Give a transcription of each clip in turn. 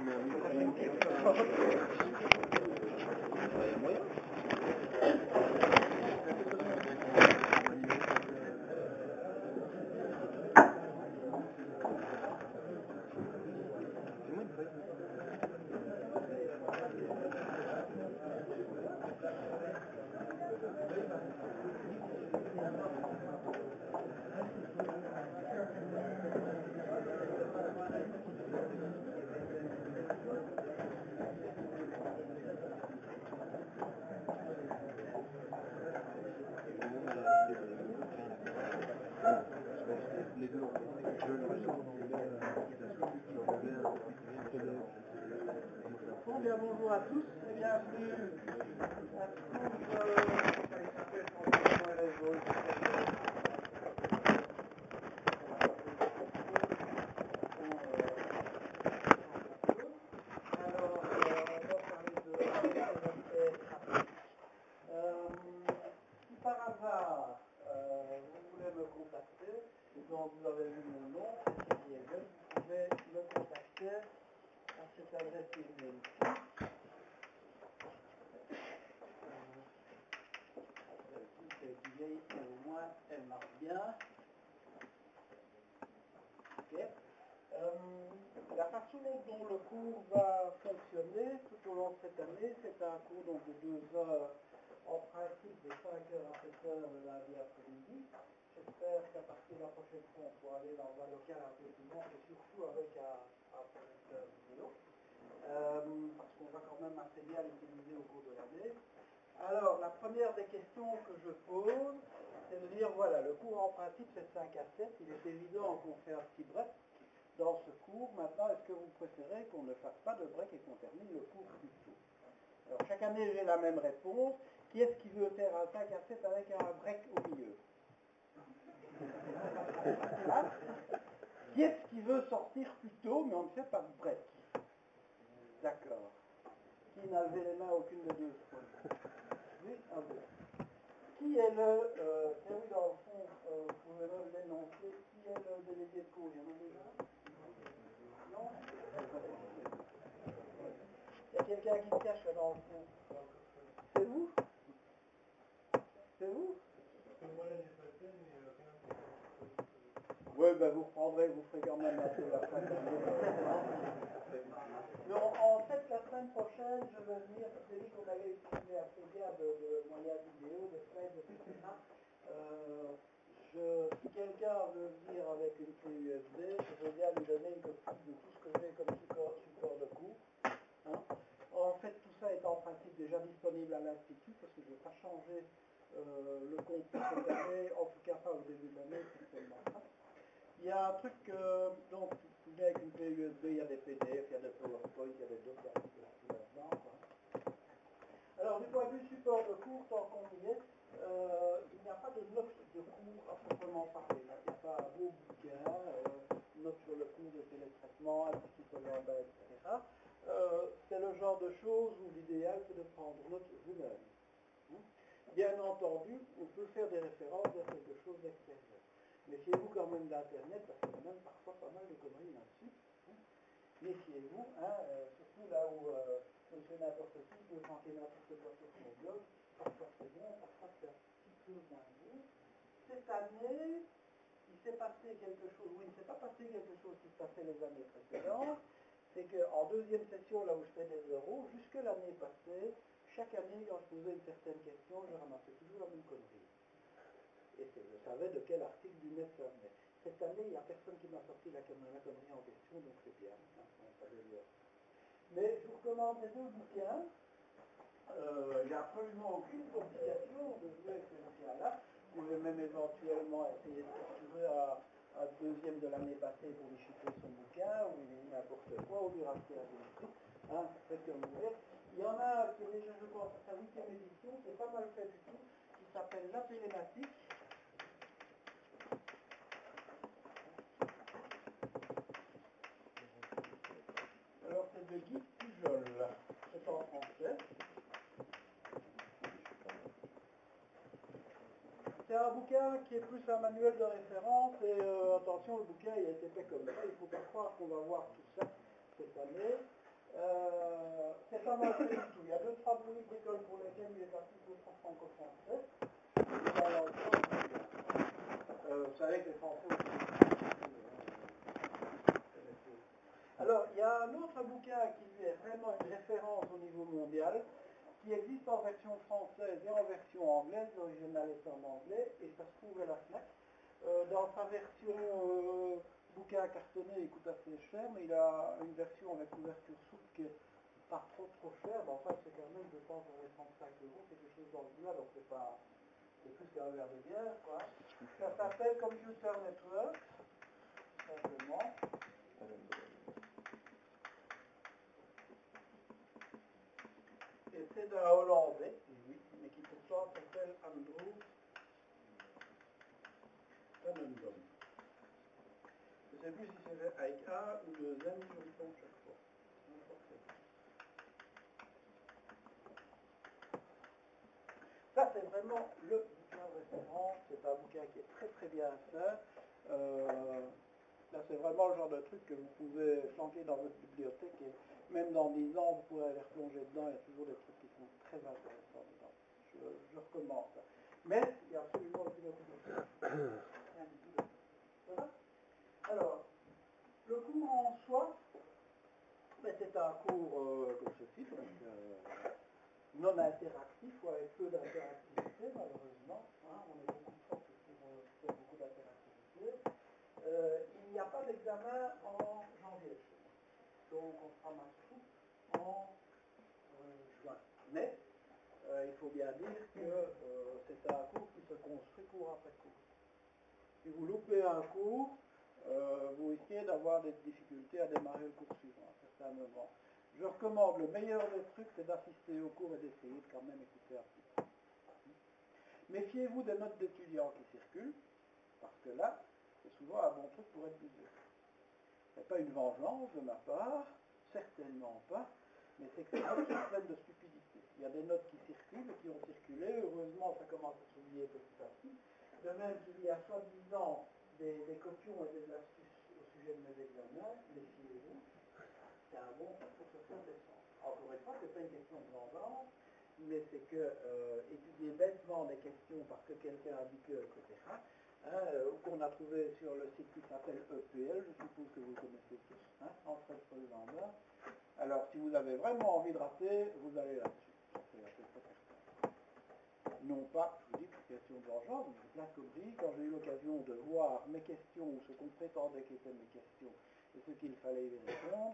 Bonjour à tous et bienvenue à si par hasard vous voulez me contacter, donc vous avez vu mon nom, vous pouvez me contacter à cette adresse email. Au moins elle marche bien. Okay. La façon dont le cours va fonctionner tout au long de cette année, c'est un cours donc, de 2 heures, en principe de 5 heures à 7 heures le lundi après-midi. J'espère qu'à partir de la prochaine fois, on pourra aller dans un local un peu plus grand et surtout avec un projecteur vidéo. Parce qu'on va quand même assez bien l'utiliser au cours de l'année. Alors, la première des questions que je pose, c'est de dire, voilà, le cours en principe c'est 5 à 7, il est évident qu'on fait un petit break dans ce cours. Maintenant, est-ce que vous préférez qu'on ne fasse pas de break et qu'on termine le cours plus tôt? Alors, chaque année, j'ai la même réponse. Qui est-ce qui veut faire un 5 à 7 avec un break au milieu? Hein? Qui est-ce qui veut sortir plus tôt, mais on ne fait pas de break? D'accord. Qui n'a levé les mains? Aucune des deux. Oui, un peu. Qui est le... oui, dans le fond, vous pouvez même l'énoncer. Qui est le délégué de cours? Il y en a déjà? Non? Il y a quelqu'un qui se cache là dans le fond. C'est vous? C'est vous? Oui, ben vous reprendrez, vous ferez quand même un peu la fin de l'année. Non, en fait, la semaine prochaine, je vais venir, parce que j'ai dit qu'on allait utiliser assez bien de moyens vidéo, de slides, etc. Si quelqu'un veut venir avec une clé USB, je veux bien lui donner une copie de tout ce que j'ai comme support de cours. Hein. En fait, tout ça est en principe déjà disponible à l'Institut, parce que je ne vais pas changer le contenu cette année, en tout cas pas au début de l'année, certainement pas. Il y a un truc, donc, avec une clé USB, il y a des PDF, il y a des PowerPoint, il y a des docs là-dedans. Alors, du point de vue support de cours, tant qu'on y est, il n'y a pas de notes de cours à proprement parler. Il n'y a pas un beau bouquin, notes sur le cours de télétraitement, un petit peu lambda, etc. C'est le genre de choses où l'idéal, c'est de prendre note vous-même. Bien entendu, on peut faire des références vers quelque chose d'extérieur. Méfiez-vous quand même d'Internet, parce qu'il y a même parfois pas mal de conneries là-dessus. Méfiez-vous, surtout là où monsieur n'importe qui peut chanter n'importe quoi sur son blog. Parfois c'est bon, parfois c'est un petit peu moins bon. Cette année, il s'est passé quelque chose, il ne s'est pas passé quelque chose qui se passait les années précédentes. C'est qu'en deuxième session, là où je fais des euros, jusque l'année passée, chaque année, quand je posais une certaine question, je ramassais toujours la même connerie. Et je savais de quel article du net ça venait. Cette année, il n'y a personne qui m'a sorti la connerie en question, donc c'est bien. Mais je vous recommande les 2 bouquins. Il n'y a absolument aucune complication de jouer avec ces bouquins-là. Vous pouvez même éventuellement essayer de capturer un deuxième de l'année passée pour lui chiffrer son bouquin, ou n'importe quoi, ou lui racheter un manuscrit. Faites comme vous voulez. Il y en a un qui est déjà, je pense, à sa 8e édition, c'est pas mal fait du tout, qui s'appelle La Télématique. Alors c'est de Guy Pujol, c'est en français. C'est un bouquin qui est plus un manuel de référence et attention, le bouquin il a été fait comme ça, il ne faut pas croire qu'on va voir tout ça cette année. c'est pas mal fait du tout. Il y a 2-3 musiques d'école pour lesquelles il est parti de franco-français. Vous savez que les Français aussi. Alors, il y a un autre bouquin qui est vraiment une référence au niveau mondial, qui existe en version française et en version anglaise, l'original est en anglais, et ça se trouve à la FNAC. Dans sa version bouquin cartonné, il coûte assez cher, mais il a une version avec couverture souple qui est pas trop cher, mais en fait c'est quand même, je pense, dans les 35 euros, c'est quelque chose dans le là, donc c'est pas, c'est plus qu'un verre de bière, quoi. Ça s'appelle Computer Network, simplement. Et c'est d'un Hollandais, oui, mais qui pourtant s'appelle Andrew Tannenbaum. Je ne sais plus si c'est avec un ou deux M, je le prends chaque fois. Ça, c'est vraiment le bouquin de référence. C'est un bouquin qui est très très bien fait. Là, c'est vraiment le genre de truc que vous pouvez flanquer dans votre bibliothèque et même dans 10 ans, vous pourrez aller replonger dedans. Il y a toujours des trucs qui sont très intéressants dedans. Je recommande ça. Mais il y a absolument aucune obligation. Rien du tout. Voilà. Alors, le cours en soi, c'est un cours comme ceci, donc non interactif ou avec peu d'interactivité, malheureusement. Hein, on est beaucoup trop pour faire beaucoup d'interactivité. Il n'y a pas d'examen en janvier. Donc on fera ma soupe en juin. Mais il faut bien dire que c'est un cours qui se construit cours après cours. Si vous loupez un cours, vous risquez d'avoir des difficultés à démarrer le cours suivant à un certain moment. Je recommande, le meilleur des trucs, c'est d'assister au cours et d'essayer de quand même écouter un petit peu. Méfiez-vous des notes d'étudiants qui circulent, parce que là, c'est souvent un bon truc pour être busy. Ce n'est pas une vengeance de ma part, certainement pas, mais c'est que ces notes sont pleines de stupidité. Il y a des notes qui circulent et qui ont circulé, heureusement ça commence à s'oublier petit à petit. De même qu'il y a soi-disant des copions et des astuces au sujet de mes examens, méfiez-vous, c'est un bon truc pour se faire descendre. Encore une fois, ce n'est pas une question de vengeance, mais c'est que étudier bêtement des questions parce que quelqu'un a dit que, etc., qu'on a trouvé sur le site qui s'appelle EPL, je suppose que vous le connaissez tous, hein, entre Paul-Lambert. Alors, si vous avez vraiment envie de rater, vous allez là-dessus. C'est à peu près certain. Non pas, je vous dis, pour question de vengeance, mais plein de conneries. Quand j'ai eu l'occasion de voir mes questions, ou ce qu'on prétendait qu'étaient mes questions, et ce qu'il fallait y répondre,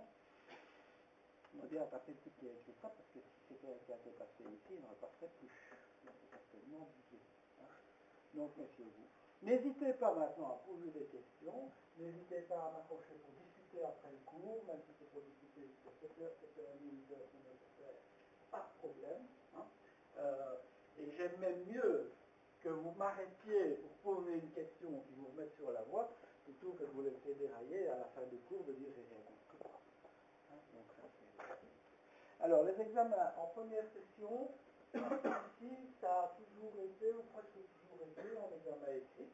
on m'a bien tapé le type qui a écrit ça, parce que si c'était un cas passé ici, il n'aurait pas fait plus. C'est certainement obligé. Hein. Donc, méfiez-vous. N'hésitez pas maintenant à poser des questions, n'hésitez pas à m'accrocher pour discuter après le cours, même si c'est pour discuter jusqu'à 7h, 7h30, 8h, si nécessaire, pas de problème. Hein. Et j'aime même mieux que vous m'arrêtiez pour poser une question qui vous remette sur la voie, plutôt que de vous laisser dérailler à la fin du cours de dire j'ai rien compris. Hein. Donc ça c'est... Alors les examens en première session, ici ça a toujours été, ou presque toujours été, en examen écrit.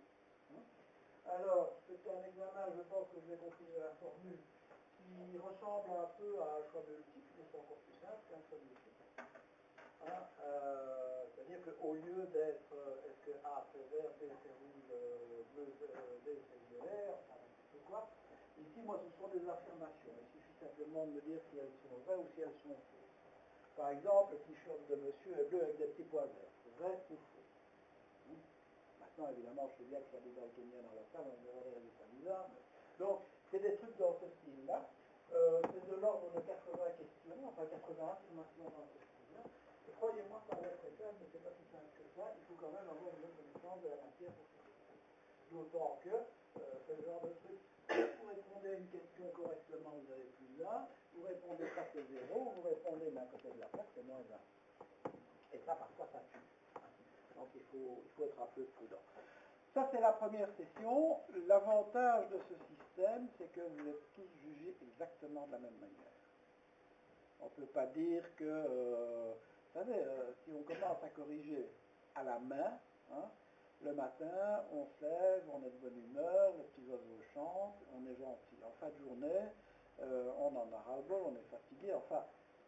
Alors, c'est un examen, je pense que je vais continuer la formule, qui ressemble un peu à un choix multiple, mais c'est encore plus simple qu'un choix multiple. Hein, c'est-à-dire qu'au lieu d'être est-ce que A c'est vert, B c'est rouge, D c'est violet, enfin n'importe quoi, ici, moi, ce sont des affirmations. Il suffit simplement de me dire si elles sont vraies ou si elles sont fausses. Par exemple, le t-shirt de monsieur est bleu avec des petits points verts. Vrai ou faux? Maintenant, évidemment, je sais bien qu'il y a des daltoniens dans la salle, on verra les résultats bizarres. Donc, c'est des trucs dans ce style-là. C'est de l'ordre de 80 questions, enfin 80 affirmations dans ce style-là. Et croyez-moi, ça a l'air très simple, mais c'est pas si simple que ça. Il faut quand même avoir une bonne connaissance de la matière pour faire ça. D'autant que c'est le genre de truc, vous répondez à une question correctement, vous avez plus 1, vous répondez pas, c'est 0, vous répondez d'un côté de la plaque, c'est moins 1. Et ça, parfois, ça tue. Donc il faut être un peu prudent. Ça, c'est la première session. L'avantage de ce système, c'est que vous êtes tous jugés exactement de la même manière. On ne peut pas dire que, vous savez, si on commence à corriger à la main, hein, le matin, on se lève, on est de bonne humeur, les petits oiseaux chantent, on est gentil. En fin de journée, on en a ras-le-bol, on est fatigué, enfin,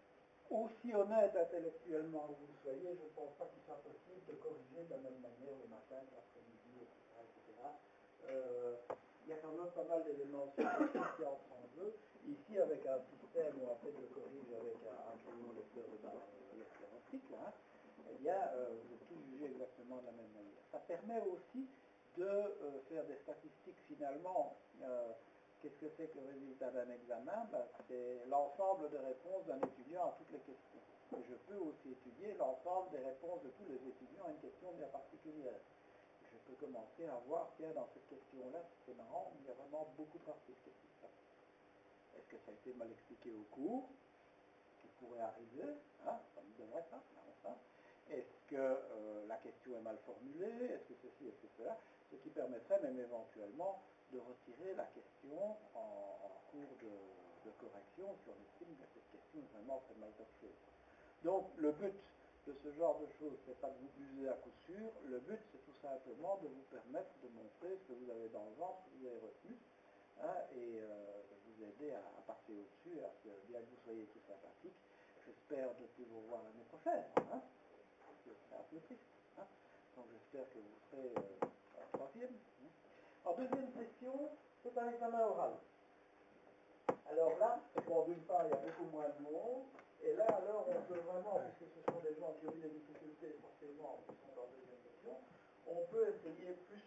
aussi honnête intellectuellement que vous soyez, je ne pense pas qu'il soit possible de corriger de la même manière le matin que l'après-midi, etc., etc. Il y a quand même pas mal d'éléments scientifiques qui entrent en jeu. Ici, avec un système où en fait je corrige avec un crayon lecteur optique, là, eh bien, vous êtes tous jugés exactement de la même manière. Ça permet aussi de faire des statistiques finalement. Qu'est-ce que c'est que le résultat d'un examen? Ben, c'est l'ensemble des réponses d'un étudiant à toutes les questions. Et je peux aussi étudier l'ensemble des réponses de tous les étudiants à une question bien particulière. Je peux commencer à voir, tiens, dans cette question-là, c'est marrant, il y a vraiment beaucoup de racistes. Est-ce que ça a été mal expliqué au cours? Ce qui pourrait arriver, hein, ça me devrait pas, enfin. Est-ce que la question est mal formulée? Est-ce que ceci, est-ce que cela? Ce qui permettrait même éventuellement de retirer la question en cours de correction si on estime que cette question est vraiment très mal torchée. Donc le but de ce genre de choses, c'est pas de vous buser à coup sûr, le but c'est tout simplement de vous permettre de montrer ce que vous avez dans le ventre, ce que vous avez retenu, hein, et de vous aider à passer au-dessus, à ce que bien que vous soyez tous sympathiques. J'espère de plus vous voir l'année prochaine, hein, c'est un peu triste. Hein. Donc j'espère que vous serez en troisième. Hein. En deuxième session, c'est un examen oral. Alors là, bon, d'une part, il y a beaucoup moins de monde, et là, alors, on peut vraiment, puisque ce sont des gens qui ont eu des difficultés forcément, qui sont en deuxième session, on peut essayer plus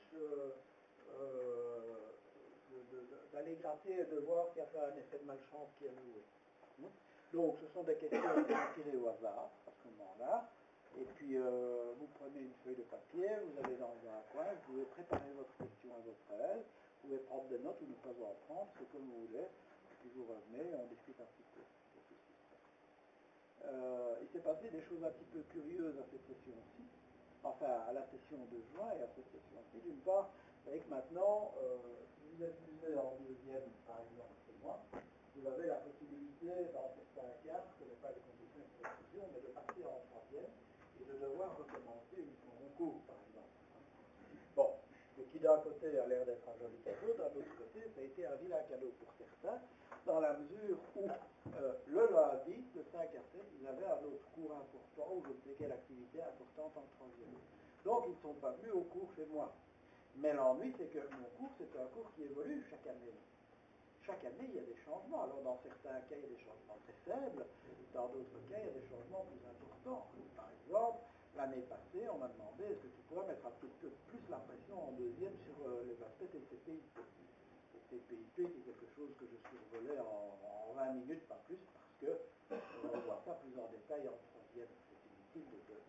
d'aller gratter et de voir qu'il n'y a pas un effet de malchance qui est joué. Donc, ce sont des questions qui sont tirées au hasard, à ce moment-là. Et puis, vous prenez une feuille de papier, vous allez dans un coin, vous pouvez préparer votre question à votre aise, vous pouvez prendre des notes ou ne pas en prendre, c'est comme vous voulez. Et puis vous revenez et on discute un petit peu. Il s'est passé des choses un petit peu curieuses à cette session-ci, enfin à la session de juin et à cette session-ci. D'une part, vous savez que maintenant, si vous êtes musée en deuxième, par exemple, chez moi, vous avez la possibilité, dans certains cas, je ne connais pas les conditions de précision, mais de passer en troisième et de devoir recommencer une concours, par exemple. Bon, ce qui d'un côté a l'air d'être un joli cadeau, d'un autre côté, ça a été un vilain cadeau pour certains, dans la mesure où le lundi, de 5 à 7, ils avaient un autre cours important, ou je ne sais quelle activité importante en troisième. Donc ils ne sont pas venus au cours chez moi. Mais l'ennui, c'est que mon cours, c'est un cours qui évolue chaque année. Chaque année, il y a des changements. Alors, dans certains cas, il y a des changements très faibles. Dans d'autres cas, il y a des changements plus importants. Par exemple, l'année passée, on m'a demandé est-ce que tu pourrais mettre un petit peu plus la pression en deuxième sur les aspects TCPIP. TCPIP, c'est quelque chose que je survolais en 20 minutes, pas plus, parce que on va voir ça plus en détail en troisième. C'est inutile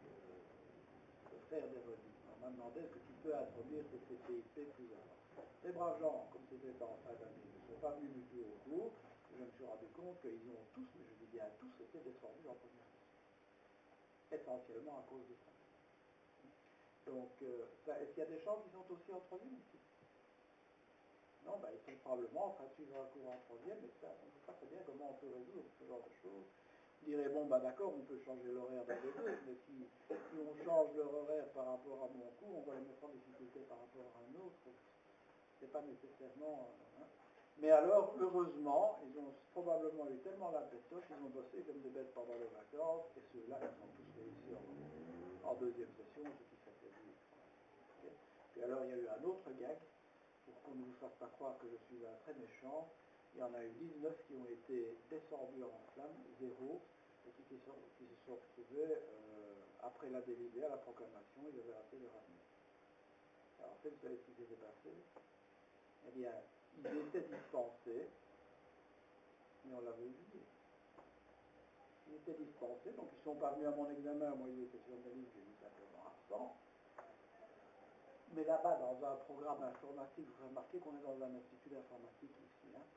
de faire des redits. On m'a demandé est-ce que tu peux introduire TCPIP plus avant. Les braves gens, comme c'était en fin d'année, ne sont pas venus du tout au cours. Je me suis rendu compte qu'ils ont tous, mais je dis bien tous, été descendus en première session. Essentiellement à cause de ça. Donc, est-ce qu'il y a des gens qui sont aussi en troisième ici? Non, ben, ils sont probablement en train de suivre un cours en troisième, et ça, on ne sait pas très bien comment on peut résoudre ce genre de choses. Je dirais, bon, bah d'accord, on peut changer l'horaire d'un des deux, mais si on change leur horaire par rapport à mon cours, on va les mettre en difficulté par rapport à un autre. C'est pas nécessairement... Hein. Mais alors, heureusement, ils ont probablement eu tellement la pétoche, ils ont bossé comme des bêtes pendant les vacances, et ceux-là, ils ont tous réussi en deuxième session, ce qui fait plaisir. Okay. Puis alors, il y a eu un autre gag, pour qu'on ne vous fasse pas croire que je suis un très méchant. Il y en a eu 19 qui ont été descendus en flammes, 0, et qui se sont retrouvés, après la délibérée, à la proclamation, ils avaient raté leur avenir. Alors, en fait, vous savez ce qui s'était passé? Eh bien, ils étaient dispensés, mais on l'avait oublié. Ils étaient dispensés, donc ils ne sont pas venus à mon examen, moi ils étaient sur mes livres, j'ai mis simplement absent. Mais là-bas, dans un programme informatique, vous remarquez qu'on est dans un institut d'informatique ici. Hein.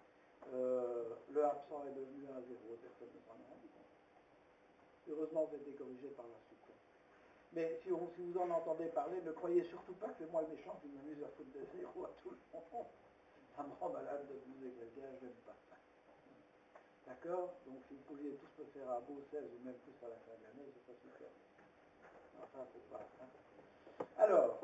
Le absent est devenu un 0, personne ne s'en a rendu compte. Heureusement, ça a été corrigé par la suite. Mais si vous en entendez parler, ne croyez surtout pas que c'est moi le méchant qui m'amuse à foutre des 0 à tout le monde. Ça me rend malade de abuser quelqu'un, je n'aime pas ça. D'accord? Donc si vous pouviez tous me faire un beau 16 ou même plus à la fin de l'année, c'est pas super. Enfin, faut pas. Hein. Alors,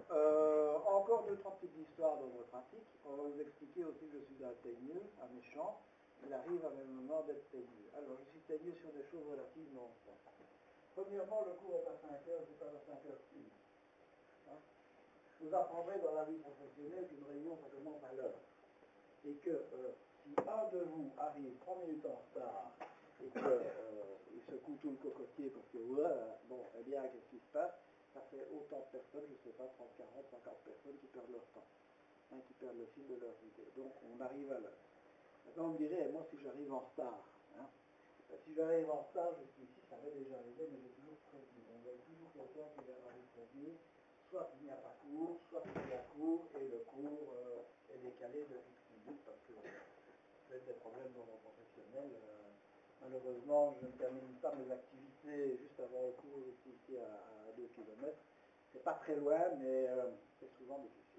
encore 2-3 petites histoires dans votre pratique. On va vous expliquer aussi que je suis un teigneux, un méchant, il arrive à un moment d'être teigneux. Alors, je suis teigneux sur des choses relativement simples. Premièrement, le cours est à 5 heures, c'est pas à 5h01. Hein? Vous apprendrez dans la vie professionnelle qu'une réunion, ça commence à l'heure. Et que si un de vous arrive 3 minutes en retard et qu'il secoue tout le cocotier parce que, bon, eh bien, qu'est-ce qui se passe? Ça fait autant de personnes, je ne sais pas, 30, 40, 50 personnes qui perdent leur temps, hein, qui perdent le fil de leur idée. Donc, on arrive à l'heure. Maintenant, on me dirait, moi, si j'arrive en retard, hein, si j'arrive en retard jusqu'ici, ça m'est déjà arrivé, mais j'ai toujours prévenu. On voit toujours quelqu'un qui vient arriver premier, soit il n'y a pas cours, soit il y a cours, et le cours est décalé de X minutes, parce que peut-être des problèmes dans mon professionnel. Malheureusement, je ne termine pas mes activités juste avant le cours, ici à 2 km. C'est pas très loin, mais c'est souvent difficile.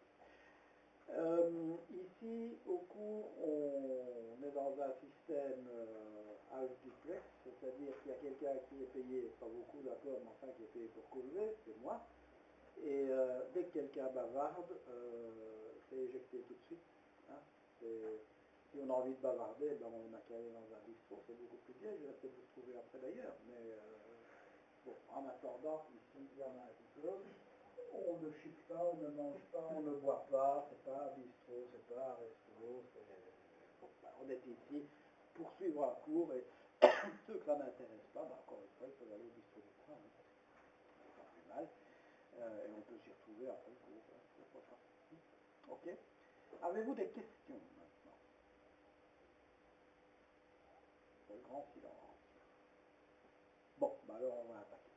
Ici, au cours, on est dans un système half duplex, c'est-à-dire qu'il y a quelqu'un qui est payé, pas beaucoup d'accord, mais enfin qui est payé pour causer, c'est moi. Et dès que quelqu'un bavarde, c'est éjecté tout de suite. Hein. Si on a envie de bavarder, ben on n'a qu'à aller dans un bistrot, c'est beaucoup plus bien, je vais peut-être vous trouver après d'ailleurs, mais bon, en attendant, ici, il y en a un petit peu. On ne chic pas, on ne mange pas, on ne boit pas, c'est pas un bistrot, c'est pas un resto, bon, ben, on est ici pour suivre un cours et ceux que ça n'intéresse pas, ben, encore une fois, ils peuvent aller au bistrot du coin, hein. C'est pas plus mal. Et on peut s'y retrouver après le cours, pourquoi pas. Ok. Avez-vous des questions maintenant? Le grand silence. Bon, ben alors on va attaquer.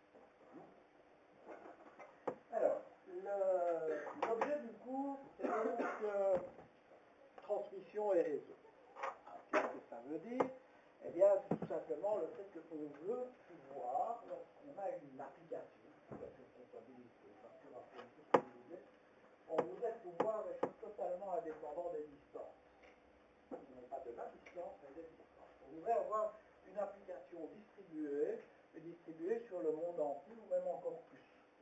Alors, l'objet du cours, c'est donc transmission et réseau. Qu'est-ce que ça veut dire? Eh bien, c'est tout simplement le fait qu'on veut pouvoir, lorsqu'on a une application, comptabilité, facturation, tout ce que vous voulez, on voudrait pouvoir être totalement indépendant des distances. Non pas de la distance, mais des distances. On voudrait avoir une application distribuée, et distribuée sur le monde entier, ou même encore plus.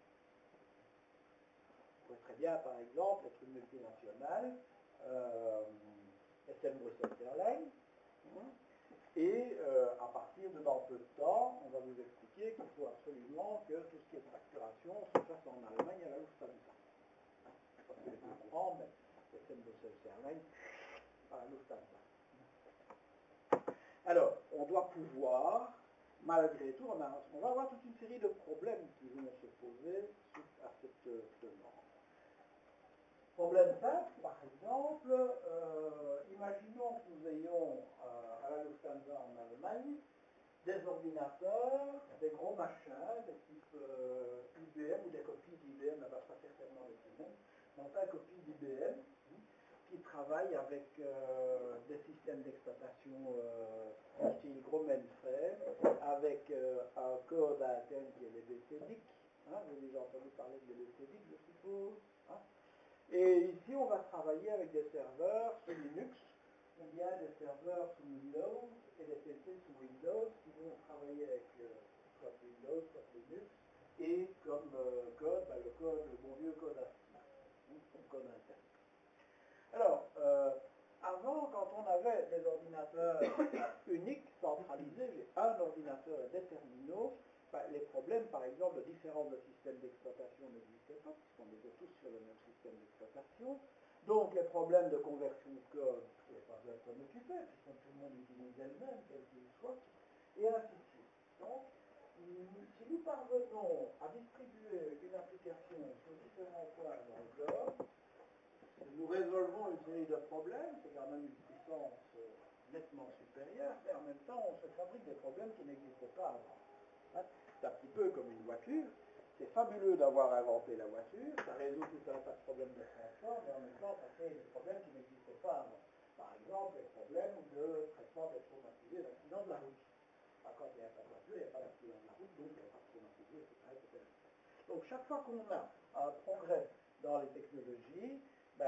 On pourrait très bien, par exemple, être une multinationale, SM Bruxelles Airlines, et à partir de dans peu de temps, on va vous expliquer qu'il faut absolument que tout ce qui est facturation se fasse en Allemagne à la Lufthansa. Parce que les plus courants, mais SM Bruxelles Airlines, à la Lufthansa. Alors, on doit pouvoir, malgré tout, on va avoir toute une série de problèmes qui vont se poser suite à cette demande. Problème simple, par exemple, imaginons que nous ayons à la Lufthansa en Allemagne des ordinateurs, des gros machins, des types IBM ou des copies d'IBM, pas certainement les mêmes, mais enfin copies d'IBM, qui travaillent avec des systèmes d'exploitation style gros mainframe, avec un code interne qui est les BCDIC. Hein, vous avez déjà entendu parler de BCDIC, je suppose. Hein. Et ici, on va travailler avec des serveurs sous Linux, ou bien des serveurs sous Windows, et des PC sous Windows, qui vont travailler avec soit Windows, soit Linux, et comme code, le bon vieux code ASCII, comme code interne. Alors, avant, quand on avait des ordinateurs uniques, centralisés, j'ai un ordinateur et des terminaux, les problèmes, par exemple, de différents systèmes d'exploitation n'existaient pas, puisqu'on était tous sur le même système d'exploitation. Donc, les problèmes de conversion de code, il n'y avait pas besoin de s'en occuper, puisque tout le monde utilisait le même, quel qu'il soit, et ainsi de suite. Donc, si nous parvenons à distribuer une application sur différents points dans le globe, nous résolvons une série de problèmes, c'est quand même une puissance nettement supérieure, mais en même temps, on se fabrique des problèmes qui n'existaient pas avant. Hein, c'est un petit peu comme une voiture. C'est fabuleux d'avoir inventé la voiture, ça résout tout un tas de problèmes de transport, mais en même temps, ça crée des problèmes qui n'existaient pas avant. Par exemple, les problèmes de traitement des traumatisés d'accidents de la route. Quand il n'y a pas de voiture, il n'y a pas d'accident de la route, donc il n'y a pas de traumatisés, etc. Donc chaque fois qu'on a un progrès dans les technologies,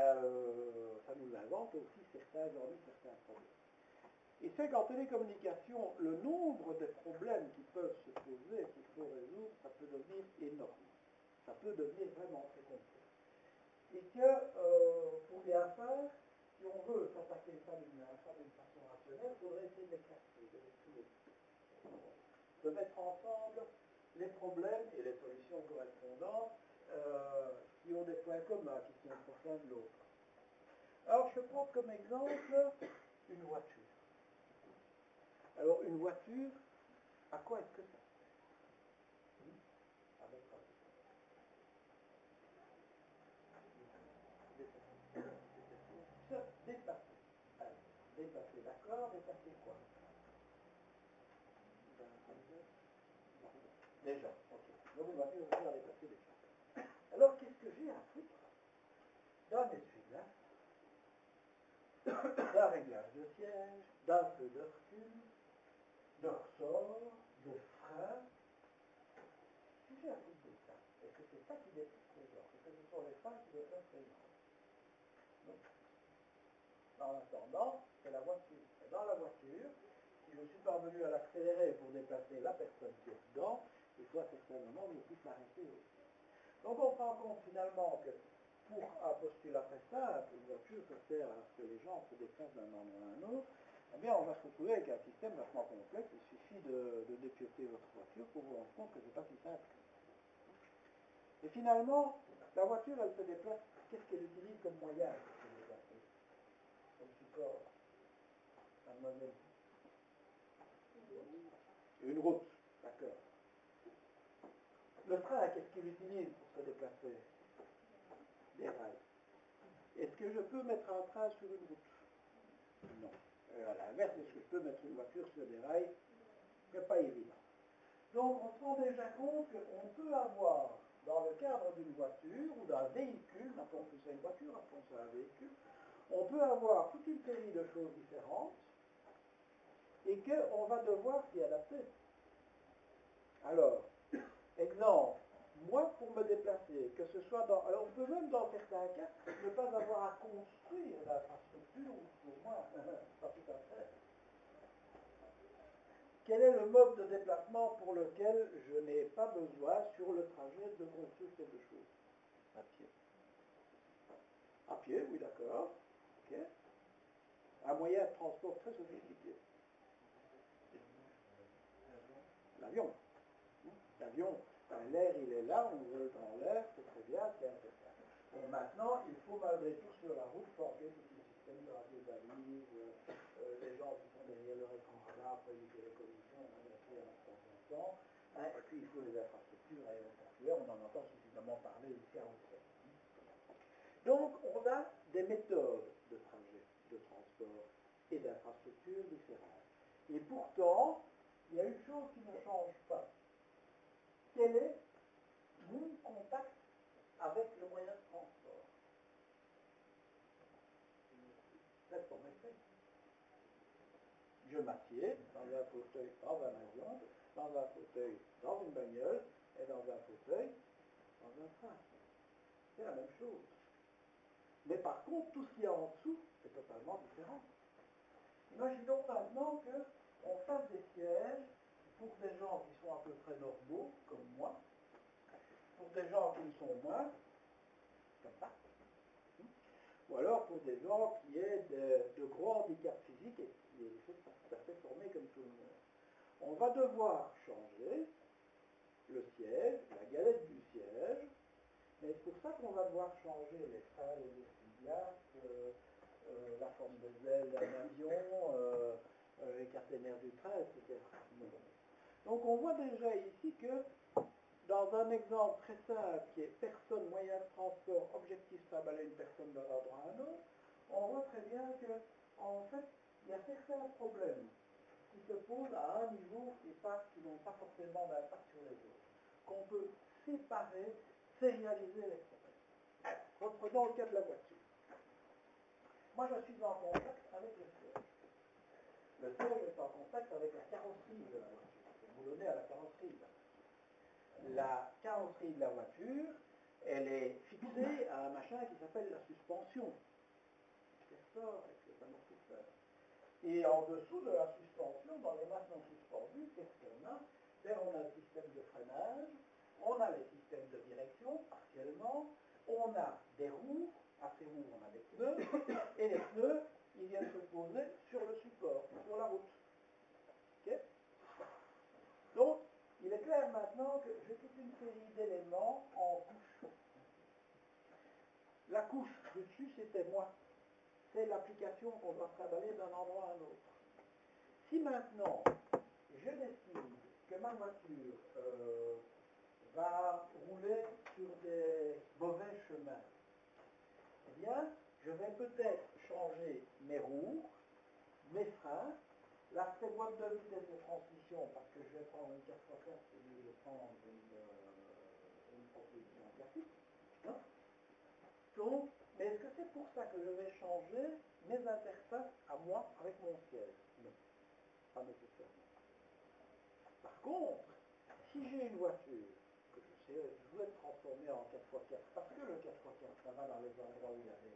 ça nous invente aussi certains problèmes. Et c'est qu'en télécommunication, le nombre de problèmes qui peuvent se poser, qu'il faut résoudre, ça peut devenir énorme. Ça peut devenir vraiment très complexe. Et que, pour bien faire, si on veut s'attaquer ça d'une façon rationnelle, dimensionnelles, il faudrait essayer de les classer, de les trouver. De mettre ensemble les problèmes et les solutions correspondantes qui ont des points communs, qui sont proches l'un de l'autre. Alors, je prends comme exemple une voiture. Alors, une voiture, à quoi est-ce que ça sert? À votre avis. Se déplacer. Alors, déplacer, d'accord, déplacer quoi? Déjà, ok. Donc, une voiture, on va déplacer des gens. Alors, qu'est-ce que j'ai à foutre d'un essuie-glace, d'un réglage de siège, d'un feu de recul, de ressort, de frein? Si j'ai à foutre de ça, est-ce que c'est ça qui déplace les gens? Est-ce que ce sont les freins qui déplacent les gens? Non. En attendant, c'est la voiture. Et dans la voiture, si je suis parvenu à l'accélérer pour déplacer la personne qui est dedans, il faut à certains moments je puisse l'arrêter aussi. Donc on prend compte finalement que pour un postulat très simple, une voiture ça sert à ce que les gens se déplacent d'un endroit à un autre, eh bien on va se retrouver avec un système vachement complexe. Il suffit de dépioter votre voiture pour vous rendre compte que c'est pas si simple. Et finalement, la voiture elle se déplace, qu'est-ce qu'elle utilise comme moyen pour se déplacer? Comme support, mademoiselle? Une route, d'accord. Le train, qu'est-ce qu'il utilise pour se déplacer? Des rails. Est-ce que je peux mettre un train sur une route? Non. À l'inverse, est-ce que je peux mettre une voiture sur des rails? C'est pas évident. Donc on se rend déjà compte qu'on peut avoir, dans le cadre d'une voiture ou d'un véhicule, appelons ça une voiture, appelons ça un véhicule, on peut avoir toute une série de choses différentes et qu'on va devoir s'y adapter. Alors, exemple, moi pour me déplacer, que ce soit dans... Alors on peut même dans certains cas ne pas avoir à construire l'infrastructure pour moi, pas tout à fait. Quel est le mode de déplacement pour lequel je n'ai pas besoin sur le trajet de construire quelque chose? À pied. À pied, oui d'accord. Okay. Un moyen de transport très sophistiqué. L'avion. L'avion, l'air il est là, on vole dans l'air, c'est très bien, c'est impeccable. Bon, maintenant, il faut malgré tout sur la route forger tout le système de radio-balise, les gens qui sont derrière leur écran radar pour éviter les collisions, on a bien fait en temps. Et puis il faut les infrastructures aéroportuaires, on en entend suffisamment parler ici à Bruxelles. Donc on a des méthodes de trajet, de transport et d'infrastructures différentes. Et pourtant, il y a une chose qui ne change pas. Quel est mon contact avec le moyen de transport? C'est pour effet. Je m'assieds dans un fauteuil, dans un avion, dans un fauteuil, dans une bagnole, et dans un fauteuil, dans un train. C'est la même chose. Mais par contre, tout ce qu'il y a en dessous, c'est totalement différent. Imaginons maintenant qu'on fasse des sièges pour des gens qui sont à peu près normaux, comme moi, pour des gens qui le sont moins, comme ça, ou alors pour des gens qui aient de gros handicaps physiques et qui sont tout à fait formés comme tout le monde. On va devoir changer le siège, la galette du siège, mais c'est pour ça qu'on va devoir changer les freins, les essuie-glaces, la forme des ailes d'un avion, les caténaires du train, etc. Donc on voit déjà ici que dans un exemple très simple qui est personne, moyen de transport, objectif trimballer une personne d'un endroit à un autre, on voit très bien que en fait il y a certains problèmes qui se posent à un niveau qui n'ont pas forcément d'impact sur les autres, qu'on peut séparer, sérialiser les problèmes. Alors, reprenons le cas de la voiture. Moi je suis en contact avec le siège. Le siège est en contact avec la carrosserie de la voiture. C'est boulonné à la carrosserie de la voiture. La carrosserie de la voiture, elle est fixée à un machin qui s'appelle la suspension. Qui ressort avec les amortisseurs. Et en dessous de la suspension, dans les masses non suspendues, qu'est-ce qu'on a? On a le système de freinage, on a les systèmes de direction, partiellement, on a des roues, à ces roues on a des pneus, et les pneus, ils viennent se poser sur le support. dire maintenant que j'ai toute une série d'éléments en couches. La couche du dessus, c'était moi. C'est l'application qu'on doit travailler d'un endroit à un autre. Si maintenant, je décide que ma voiture va rouler sur des mauvais chemins, eh bien, je vais peut-être changer mes roues, mes freins, l'aspect boîte de vitesse de transmission, parce que je vais prendre une 4x4 et je vais prendre une proposition classique. Hein? Donc, mais est-ce que c'est pour ça que je vais changer mes interfaces à moi avec mon siège? Non, pas nécessairement. Par contre, si j'ai une voiture que je souhaite transformer en 4x4, parce que le 4x4, ça va dans les endroits où il y a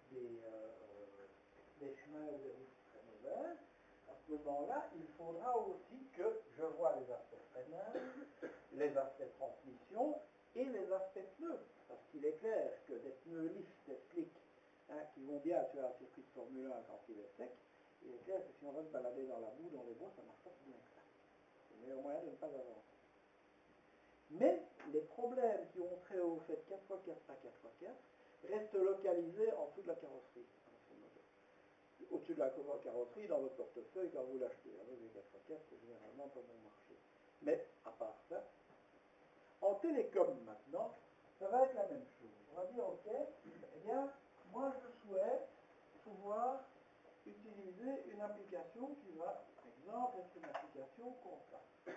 des chemins ou des routes très mauvaises, à ce moment-là, il faudra aussi que je vois les aspects freinage, les aspects transmission et les aspects pneus. Parce qu'il est clair que des pneus lisses, des slicks, qui vont bien sur un circuit de Formule 1 quand il est sec, il est clair que si on va se balader dans la boue, dans les bois, ça ne marche pas si bien que ça. C'est le meilleur moyen de ne pas avancer. Mais les problèmes qui ont trait au fait 4x4 à 4x4 restent localisés en dessous de la carrosserie. Au-dessus de la carrosserie, dans votre portefeuille, quand vous l'achetez. Avec les 4x4, c'est généralement pas bon marché. Mais, à part ça, en télécom maintenant, ça va être la même chose. On va dire, ok, eh bien, moi je souhaite pouvoir utiliser une application qui va, par exemple, être une application comptable.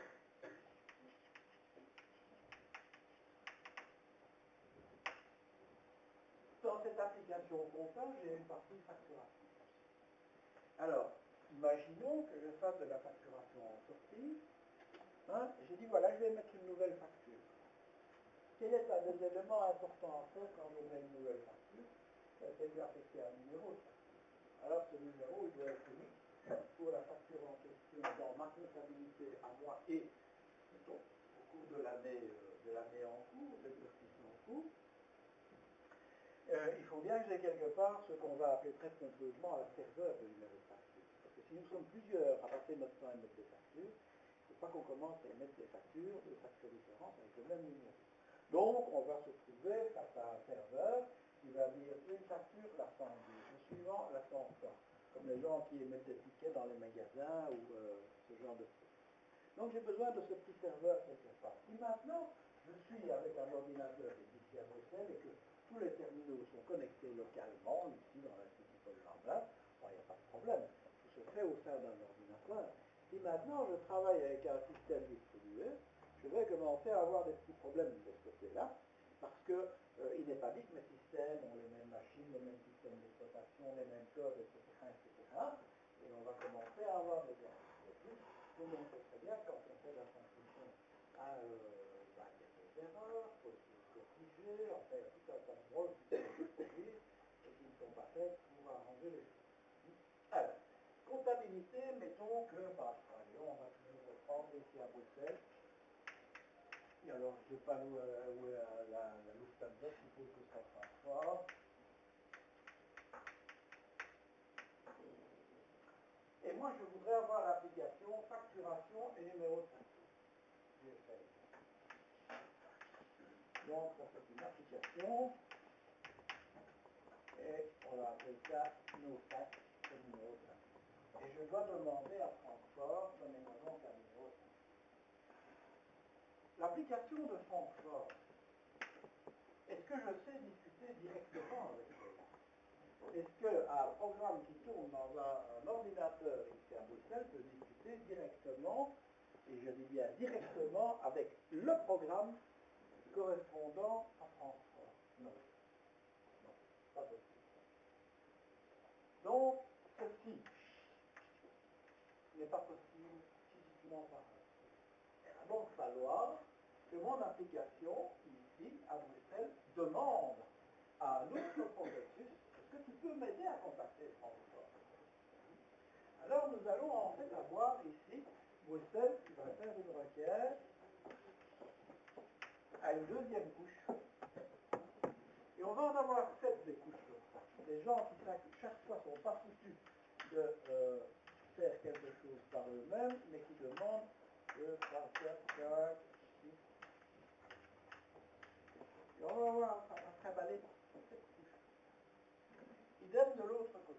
Dans cette application comptable, j'ai une partie facturation. Alors, imaginons que je fasse de la facturation en sortie. Hein, j'ai dit, voilà, je vais mettre une nouvelle facture. Quel est un des éléments importants à faire quand on met une nouvelle facture? C'est de lui affecter un numéro de facture. Alors, ce numéro, il doit être unique pour la facture en question dans ma comptabilité à moi et, mettons, au cours de l'année en cours, de l'exercice en cours. Il faut bien que j'ai quelque part ce qu'on va appeler très pompeusement un serveur de numéro de facture. Parce que si nous sommes plusieurs à passer notre temps à mettre des factures, il ne faut pas qu'on commence à émettre des factures différentes avec le même numéro. Donc, on va se trouver face à un serveur qui va dire une facture, la 102, le suivant, la 103. Comme les gens qui émettent des tickets dans les magasins ou ce genre de choses. Donc, j'ai besoin de ce petit serveur quelque part. Si maintenant, je suis avec un ordinateur ici à Bruxelles et que tous les terminaux sont connectés localement, ici dans l'Institut Paul Lambda, bon, il n'y a pas de problème. Tout se fait au sein d'un ordinateur. Si maintenant je travaille avec un système distribué, je vais commencer à avoir des petits problèmes de ce côté-là, parce que il n'est pas dit que mes systèmes ont les mêmes machines, les mêmes systèmes d'exploitation, les mêmes codes, etc., etc. Et on va commencer à avoir des erreurs. Tout le monde sait très bien quand on fait la transmission à il y a des erreurs, il faut se corriger, enfin, il y a tout un tas de rôles qui sont produits et qui ne sont pas faits pour arranger les choses. Alors, comptabilité, mettons que, allez, on va toujours reprendre ici à Bruxelles. Et alors, je ne sais pas où est la Lufthansa, il faut que ça fasse fort. Et moi, je voudrais avoir l'application facturation et numéro de facture. J'essaye. Donc, ça c'est une application. Et on va appeler ça NoFac, le numéro de facture. Et je dois demander à Francfort, donnez-moi donc un numéro de facture. L'application de Francfort, est-ce que je sais discuter directement avec eux? Est-ce qu'un programme qui tourne dans un ordinateur ici à Bruxelles peut discuter directement, et je dis bien directement, avec le programme correspondant à Francfort? Non. Non, pas possible. Donc, ceci n'est pas possible physiquement parlant. Il va donc falloir que mon application, ici, à Bruxelles, demande à un autre processus, est-ce que tu peux m'aider à contacter Francfort? Alors, nous allons en fait avoir ici Bruxelles qui va faire une requête à une deuxième couche. Et on va en avoir 7 des couches comme ça. Des gens qui, chaque fois, ne sont pas foutus de faire quelque chose par eux-mêmes, mais qui demandent 2, 3, 4, 5, 6, Alors, on va voir un trimbalé cette couche. Idem de l'autre côté.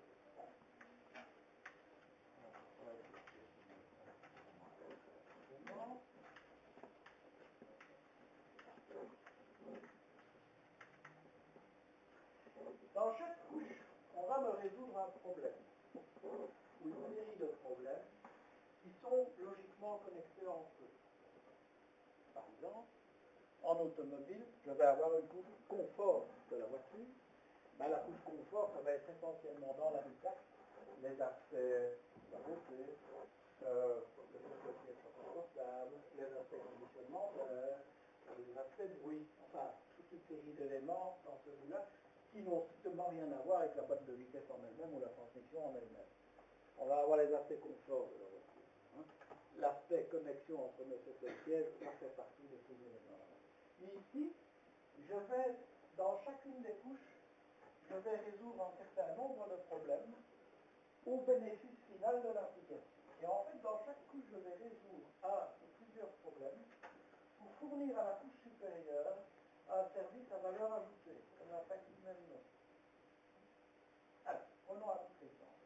Dans chaque couche, on va me résoudre un problème, ou une série de problèmes qui sont logiquement connectés entre eux. Par exemple, en automobile, je vais avoir une couche confort de la voiture. Ben, la couche confort, ça va être essentiellement dans l'habitacle, les aspects de la beauté, le fait qui est confortable, les aspects conditionnement, les aspects de bruit, enfin, toute une série d'éléments dans celui-là qui n'ont strictement rien à voir avec la boîte de vitesse en elle-même ou la transmission en elle-même. On va avoir les aspects confort de la voiture. Hein. L'aspect connexion entre mes pièces, ça fait partie de ces éléments-là. Ici, je vais, dans chacune des couches, je vais résoudre un certain nombre de problèmes au bénéfice final de l'application. Et en fait, dans chaque couche, je vais résoudre un ou plusieurs problèmes pour fournir à la couche supérieure un service à valeur ajoutée, comme la fac du même nom. Alors, prenons un petit exemple.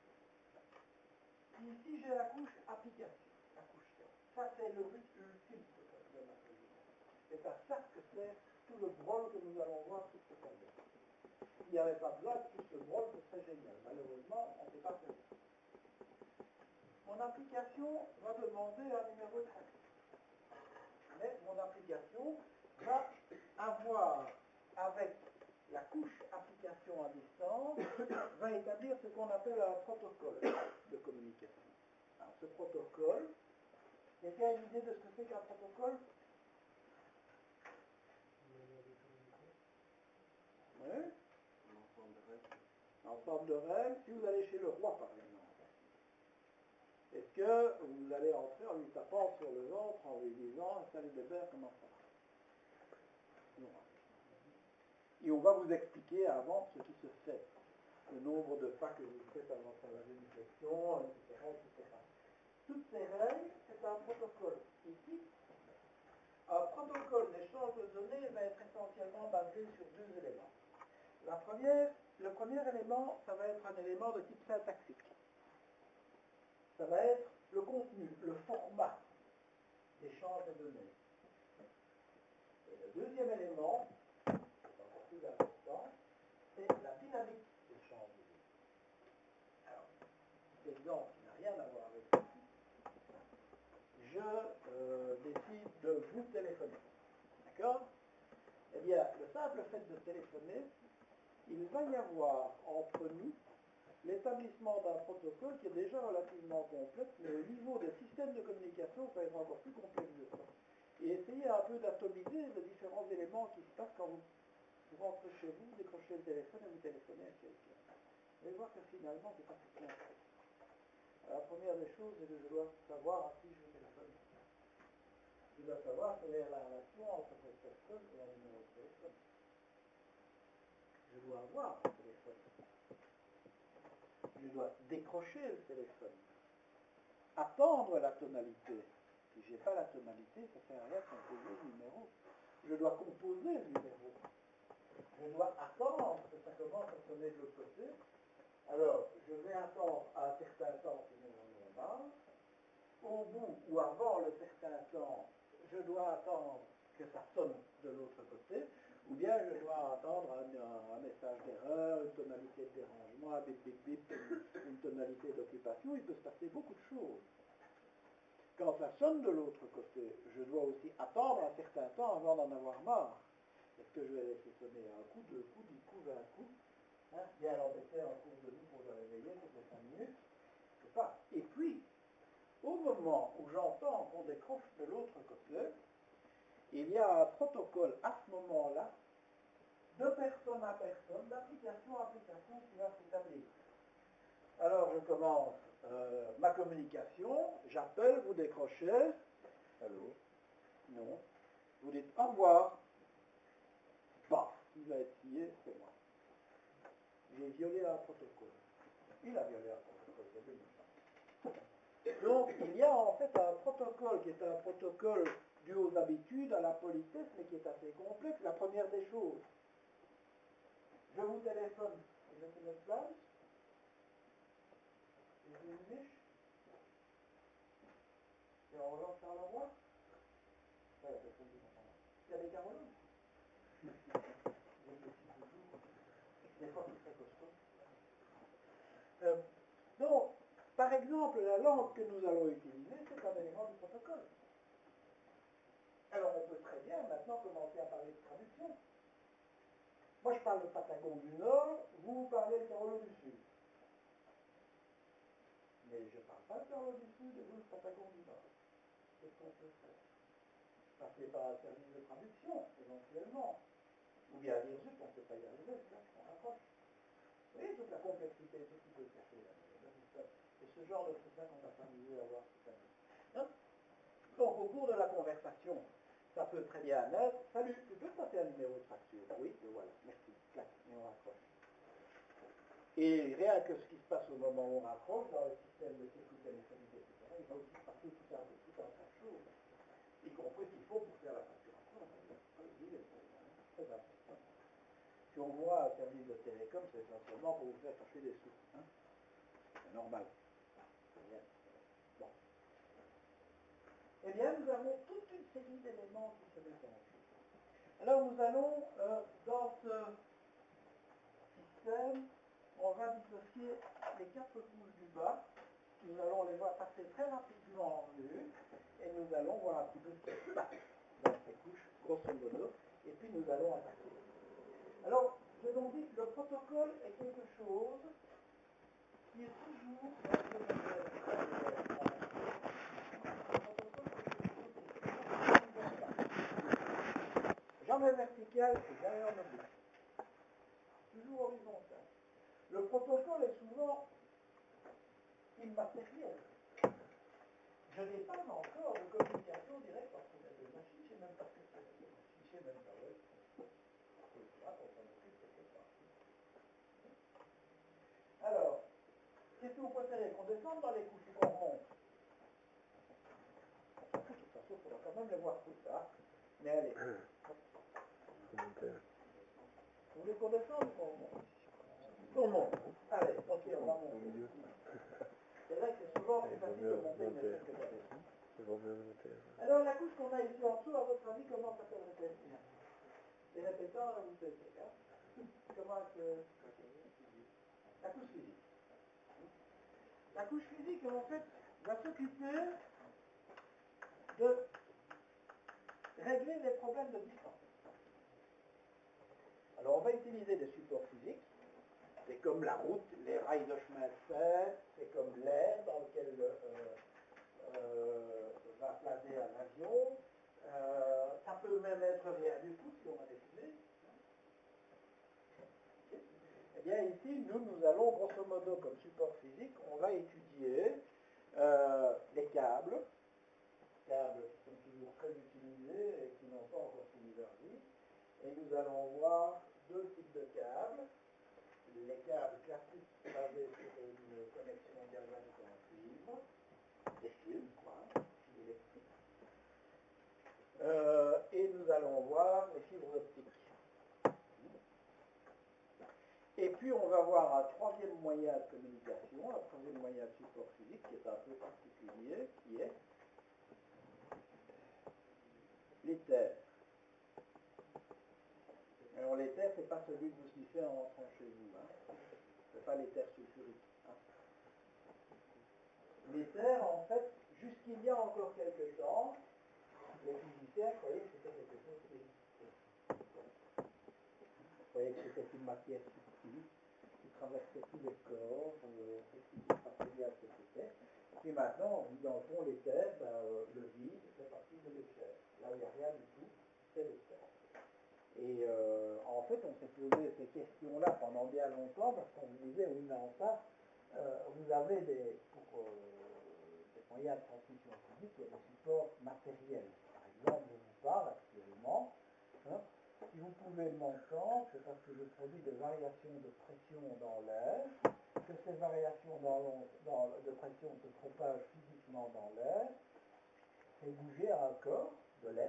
Ici, j'ai la couche application, la couche 4. Ça, c'est le but ultime de ma solution. C'est à ça que sert tout le brol que nous allons voir tout à l'heure. S'il n'y avait pas besoin de tout ce brol, ce serait génial. Malheureusement, on ne peut pas faire ça. Mon application va demander un numéro de facture. Mais mon application va avoir, avec la couche application à distance, va établir ce qu'on appelle un protocole de communication. Alors, ce protocole, quelqu'un a une idée de ce que c'est qu'un protocole? Oui. En forme de règle, si vous allez chez le roi, par exemple, est-ce que vous allez entrer en lui tapant sur le ventre, en lui disant « Salut bébé, comment ça va ?» Non. Et on va vous expliquer avant ce qui se fait. Le nombre de pas que vous faites avant de faire une question, etc., etc. Toutes ces règles, c'est un protocole. Ici, un protocole d'échange de données va être essentiellement basé sur deux éléments. Le premier élément, ça va être un élément de type syntaxique. Ça va être le contenu, le format d'échange de données. Et le deuxième élément, c'est encore plus important, c'est la dynamique d'échange de données. Alors, cet exemple qui n'a rien à voir avec ça, je décide de vous téléphoner. D'accord? Eh bien, le simple fait de téléphoner, il va y avoir entre nous l'établissement d'un protocole qui est déjà relativement complexe, mais au niveau des systèmes de communication, ça va être encore plus complexe que ça. Et essayez un peu d'atomiser les différents éléments qui se passent quand vous rentrez chez vous, vous décrochez le téléphone et vous téléphonez à quelqu'un. Vous allez voir que finalement, c'est pas si simple. La première des choses, c'est que je dois savoir à qui je téléphone. Je dois savoir quelle est la relation entre cette personne et un numéro de téléphone. Je dois avoir un téléphone. Je dois décrocher le téléphone. Attendre la tonalité. Si je n'ai pas la tonalité, ça ne sert à rien de composer le numéro. Je dois composer le numéro. Je dois attendre que ça commence à sonner de l'autre côté. Alors, je vais attendre à un certain temps qui n'est pas normal. Au bout ou avant le certain temps, je dois attendre que ça sonne de l'autre côté, ou bien je dois attendre un message d'erreur, une tonalité de dérangement, un bip bip bip, une tonalité d'occupation. Il peut se passer beaucoup de choses. Quand ça sonne de l'autre côté, je dois aussi attendre un certain temps avant d'en avoir marre. Est-ce que je vais laisser sonner un coup, 2 coups, 10 coups, 20 coups, bien l'embêter en cours de nuit pour le réveiller toutes les 5 minutes? Je ne sais pas. Et puis, au moment où j'entends qu'on décroche de l'autre côté, il y a un protocole à ce moment-là, de personne à personne, d'application à application qui va s'établir. Alors je commence ma communication, j'appelle, vous décrochez. Allô? Non. Vous dites au revoir. Bah, qui va être scié, c'est moi. J'ai violé un protocole. Il a violé un protocole, c'est lui. Donc, il y a en fait un protocole qui est un protocole due aux habitudes, à la politesse, mais qui est assez complexe. La première des choses, je vous téléphone et je te mets place, et je vous niche, et on relance Charleroi. Ouais, il y a des Carolines. Des fois, c'est très costaud. Donc, par exemple, la langue que nous allons utiliser, c'est un élément du protocole. Alors, on peut très bien maintenant commencer à parler de traduction. Moi, je parle le Patagon du Nord, vous parlez le Carolo du Sud. Mais je ne parle pas le Carolo du Sud et vous le Patagon du Nord. Qu'est-ce qu'on peut faire? Passer par un service de traduction, éventuellement. Ou bien dire, zut, on ne peut pas y arriver, là, on rapproche. Vous voyez toute la complexité, tout ce qui peut se cacher là. C'est ce genre de truc-là qu'on va s'amuser à voir tout à l'heure. Hein? Donc, au cours de la conversation, ça peut très bien être, salut, tu peux passer un numéro de facture? Oui, et voilà, merci, clac, et on raccroche. Et rien que ce qui se passe au moment où on raccroche, dans le système de circuit téléphonique, etc., il va aussi se passer tout un tas de choses, y compris ce qu'il faut pour faire la facturation. Très important. Si on voit un service de télécom, c'est essentiellement pour vous faire chercher des sous. Hein? C'est normal. Bon. Eh bien, nous avons toute une série d'éléments qui se mettent en jeu. Alors, nous allons, dans ce système, on va dissocier les 4 couches du bas. Nous allons les voir passer très rapidement en vue. Et nous allons voir un petit peu ce qui se passe dans ces couches, grosso modo. Et puis, nous allons attaquer. Alors, je vous dis que le protocole est quelque chose qui est toujours jamais vertical et derrière le but. Toujours horizontal. Le protocole est souvent immatériel. Je n'ai pas encore de communication directe entre les deux machines, je ne sais même pas ce que c'est. Je ne sais même pas où est-ce qu'on s'en occupe quelque part. Alors, qu'est-ce que vous préférez? Qu'on descende dans les couches ou qu'on remonte? De toute façon, il faudra quand même les voir tout ça. Mais allez. Vous voulez qu'on descende ou qu'on remonte? On monte. Allez, ok, on va monter. C'est vrai que c'est souvent plus facile de monter une échelle que de descendre. Alors, la couche qu'on a ici en dessous, à votre avis, comment s'appelle-t-elle? Les répétants, là, vous savez. Hein? Comment la couche physique. La couche physique, en fait, va s'occuper de régler les problèmes de distance. Alors, on va utiliser des supports physiques. C'est comme la route, les rails de chemin de fer, c'est comme l'air dans lequel va planer un avion. Ça peut même être rien du tout si on a décidé. Eh bien ici, nous allons grosso modo comme support physique, on va étudier les câbles qui sont toujours très utilisés et qui n'ont pas encore fini leur vie. Et nous allons voir 2 types de câbles. Les câbles classiques basés sur une connexion galvanique en cuivre, des fils, quoi, fils électriques. Et nous allons voir les fibres optiques. Et puis on va voir un troisième moyen de communication, un troisième moyen de support physique qui est un peu particulier, qui est l'éther. Alors l'éther, c'est pas celui que vous sniffez en rentrant chez vous, hein. C'est pas l'éther sulfurique. Hein. L'éther, en fait, jusqu'il y a encore quelque temps, les physiciens croyaient que c'était quelque chose qui existait. Ils croyaient que c'était une matière subtile qui traversait tous les corps, qui ne savait pas bien ce que c'était. Et maintenant, on dit dans le fond, l'éther, le vide fait partie de l'éther. Là où il n'y a rien du tout, c'est l'éther. Et en fait, on s'est posé ces questions-là pendant bien longtemps parce qu'on me disait, oui, mais enfin, vous avez des moyens de transmission physique, il y a des supports matériels. Par exemple, je vous parle actuellement. Hein, si vous pouvez m'entendre, c'est parce que je produis des variations de pression dans l'air, que ces variations de pression se propagent physiquement dans l'air, et bouger à un corps de l'air.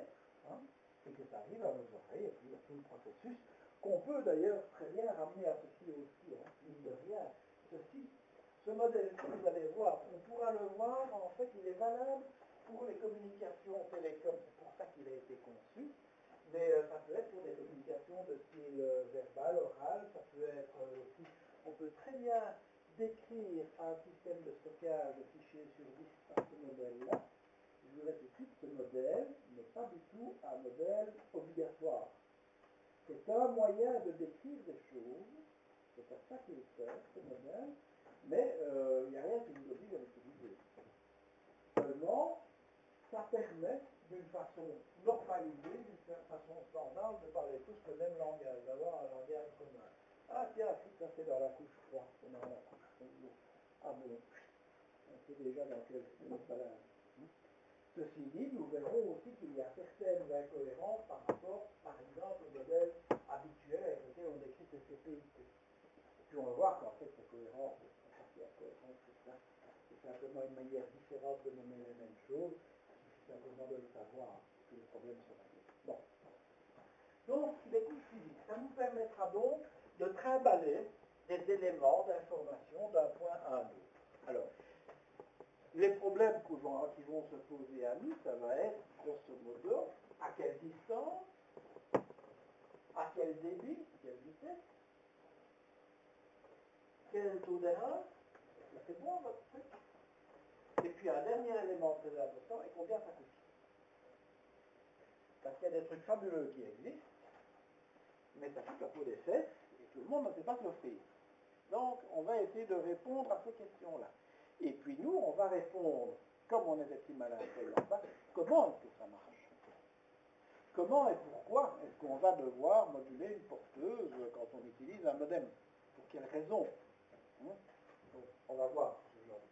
processus, qu'on peut d'ailleurs très bien ramener à ceci aussi, hein, mine de rien. Ce modèle-ci, vous allez voir, on pourra le voir, en fait, il est valable pour les communications télécom, c'est pour ça qu'il a été conçu, mais ça peut être pour des communications de style verbal, oral, ça peut être aussi, on peut très bien décrire un système de stockage de fichiers sur disque par ce modèle-là. Je vous laisse tout de suite, ce modèle n'est pas du tout un modèle obligatoire. C'est un moyen de décrire des choses, c'est à ça qu'il sert, ce modèle, mais il n'y a rien qui nous oblige à l'utiliser. Seulement, ça permet, d'une façon normalisée, d'une façon standard, de parler tous le même langage, d'avoir un langage commun. Ah tiens, ça c'est dans la couche 3, c'est dans la couche 3. Ah bon, on sait déjà dans quelle balade. Ceci dit, nous verrons aussi qu'il y a certaines incohérences par rapport, par exemple, au modèle habituel avec lequel on décrit TCP/IP. Puis on va voir qu'en fait, ces cohérences, c'est simplement une manière différente de nommer les mêmes choses. Il suffit simplement de le savoir, que le problème sera réglé. Bon. Donc, les couches physiques, ça nous permettra donc de trimballer des éléments d'information d'un point à un autre. Alors, les problèmes qui vont se poser à nous, ça va être, grosso modo, à quelle distance, à quel débit, quelle vitesse, quel taux d'erreur, c'est bon votre truc. Et puis un dernier élément très important est combien ça coûte. Parce qu'il y a des trucs fabuleux qui existent, mais ça coûte la peau des fesses, et tout le monde ne sait pas se l'offrir. Donc, on va essayer de répondre à ces questions-là. Et puis nous, on va répondre, comme on est des petits malins là-bas, comment est-ce que ça marche? Comment et pourquoi est-ce qu'on va devoir moduler une porteuse quand on utilise un modem? Pour quelles raisons? On va voir ce genre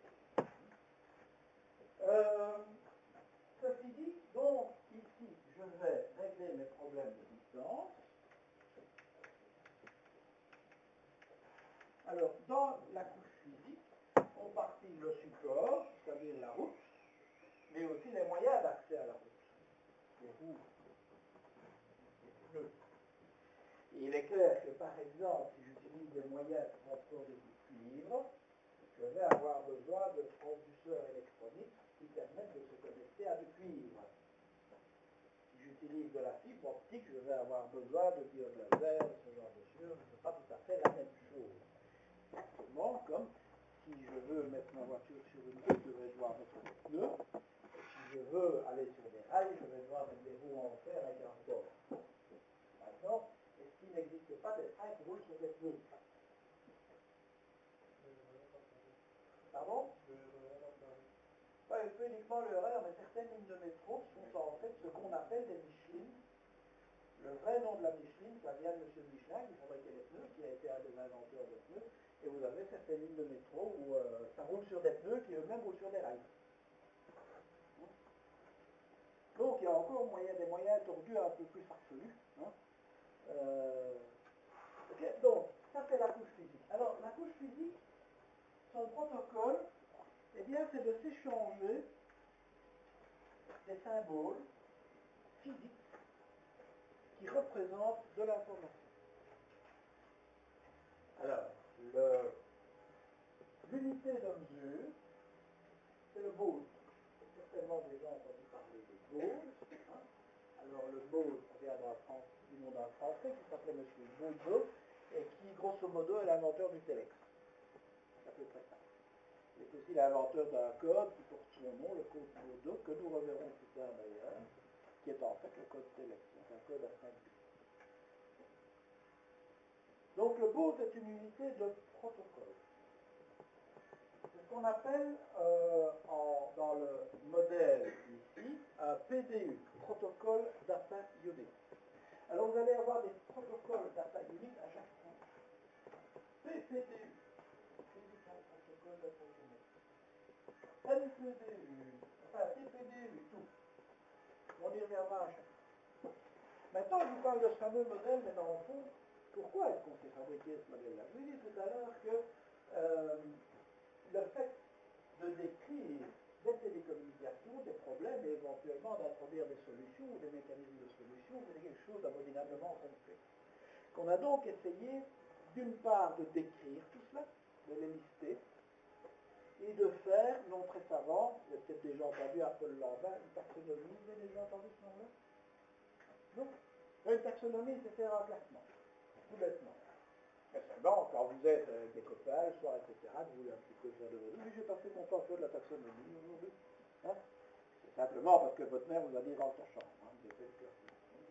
de choses. Ceci dit, donc, ici, je vais régler mes problèmes de distance. Alors, dans la couche physique, on partit le support, c'est-à-dire la route, mais aussi les moyens d'accès à la route. Les roues, les pneus. Et il est clair que, par exemple, si j'utilise des moyens de transport de cuivre, je vais avoir besoin de transducteurs électroniques qui permettent de se connecter à du cuivre. Si j'utilise de la fibre optique, je vais avoir besoin de diodes laser, de ce genre de choses. Ce n'est pas tout à fait la même chose. Exactement comme si je veux mettre ma voiture sur une route, je vais devoir mettre des pneus. Et si je veux aller sur des rails, je vais devoir mettre des roues en fer avec un bord. Maintenant, est-ce qu'il n'existe pas des trains qui roulent sur des pneus? Pardon? Pas uniquement le RER, mais certaines lignes de métro sont en fait ce qu'on appelle des Michelin. Le vrai nom de la Michelin, ça vient de M. Michelin, qui fabriquait les pneus, qui a été un des inventeurs de pneus. Et vous avez certaines lignes de métro où ça roule sur des pneus qui eux-mêmes roulent sur des rails. Donc il y a encore des moyens tordus un peu plus farfelus. Hein. Okay, donc, ça c'est la couche physique. Alors, la couche physique, son protocole, eh bien, c'est de s'échanger des symboles physiques qui représentent de l'information. Alors, l'unité de mesure, c'est le baud. Certainement des gens ont entendu parler de baud. Hein. Alors, le baud, ça vient du nom d'un Français qui s'appelait M. Baudot et qui, grosso modo, est l'inventeur du téléx. C'est à peu près ça. Il est aussi l'inventeur d'un code qui porte son nom, le code Baudot, que nous reverrons plus tard d'ailleurs, qui est en fait le code téléx, donc un code à 5 bits. Donc le baud est une unité de protocole. C'est ce qu'on appelle dans le modèle ici un PDU, Protocol Data Unit. Alors vous allez avoir des protocoles Data Unit à chaque fois. PDU, Physical Protocol Data Unit. NPDU, enfin TPDU, tout. On y reviendra à chaque fois. Maintenant, je vous parle de ce fameux modèle, mais dans le fond, pourquoi est-ce qu'on s'est fabriqué ce modèle-là? Je vous ai dit tout à l'heure que le fait de décrire des télécommunications, des problèmes et éventuellement d'introduire des solutions ou des mécanismes de solution, c'est quelque chose d'abominablement complexe. qu'on a donc essayé, d'une part, de décrire tout cela, de les lister, et de faire, non très savant, vous avez peut-être déjà entendu à Paul Landin, une taxonomie, vous avez déjà entendu ce nom-là? Non? Une taxonomie, c'est faire un classement, tout bêtement. Mais seulement, quand vous êtes des copains, le soir, etc., vous voulez un petit peu faire de votre vie, oui, j'ai passé mon temps à faire de la taxonomie aujourd'hui. Hein? C'est simplement parce que votre mère vous a dit rentre ta chambre, hein, vous avez fait le classement.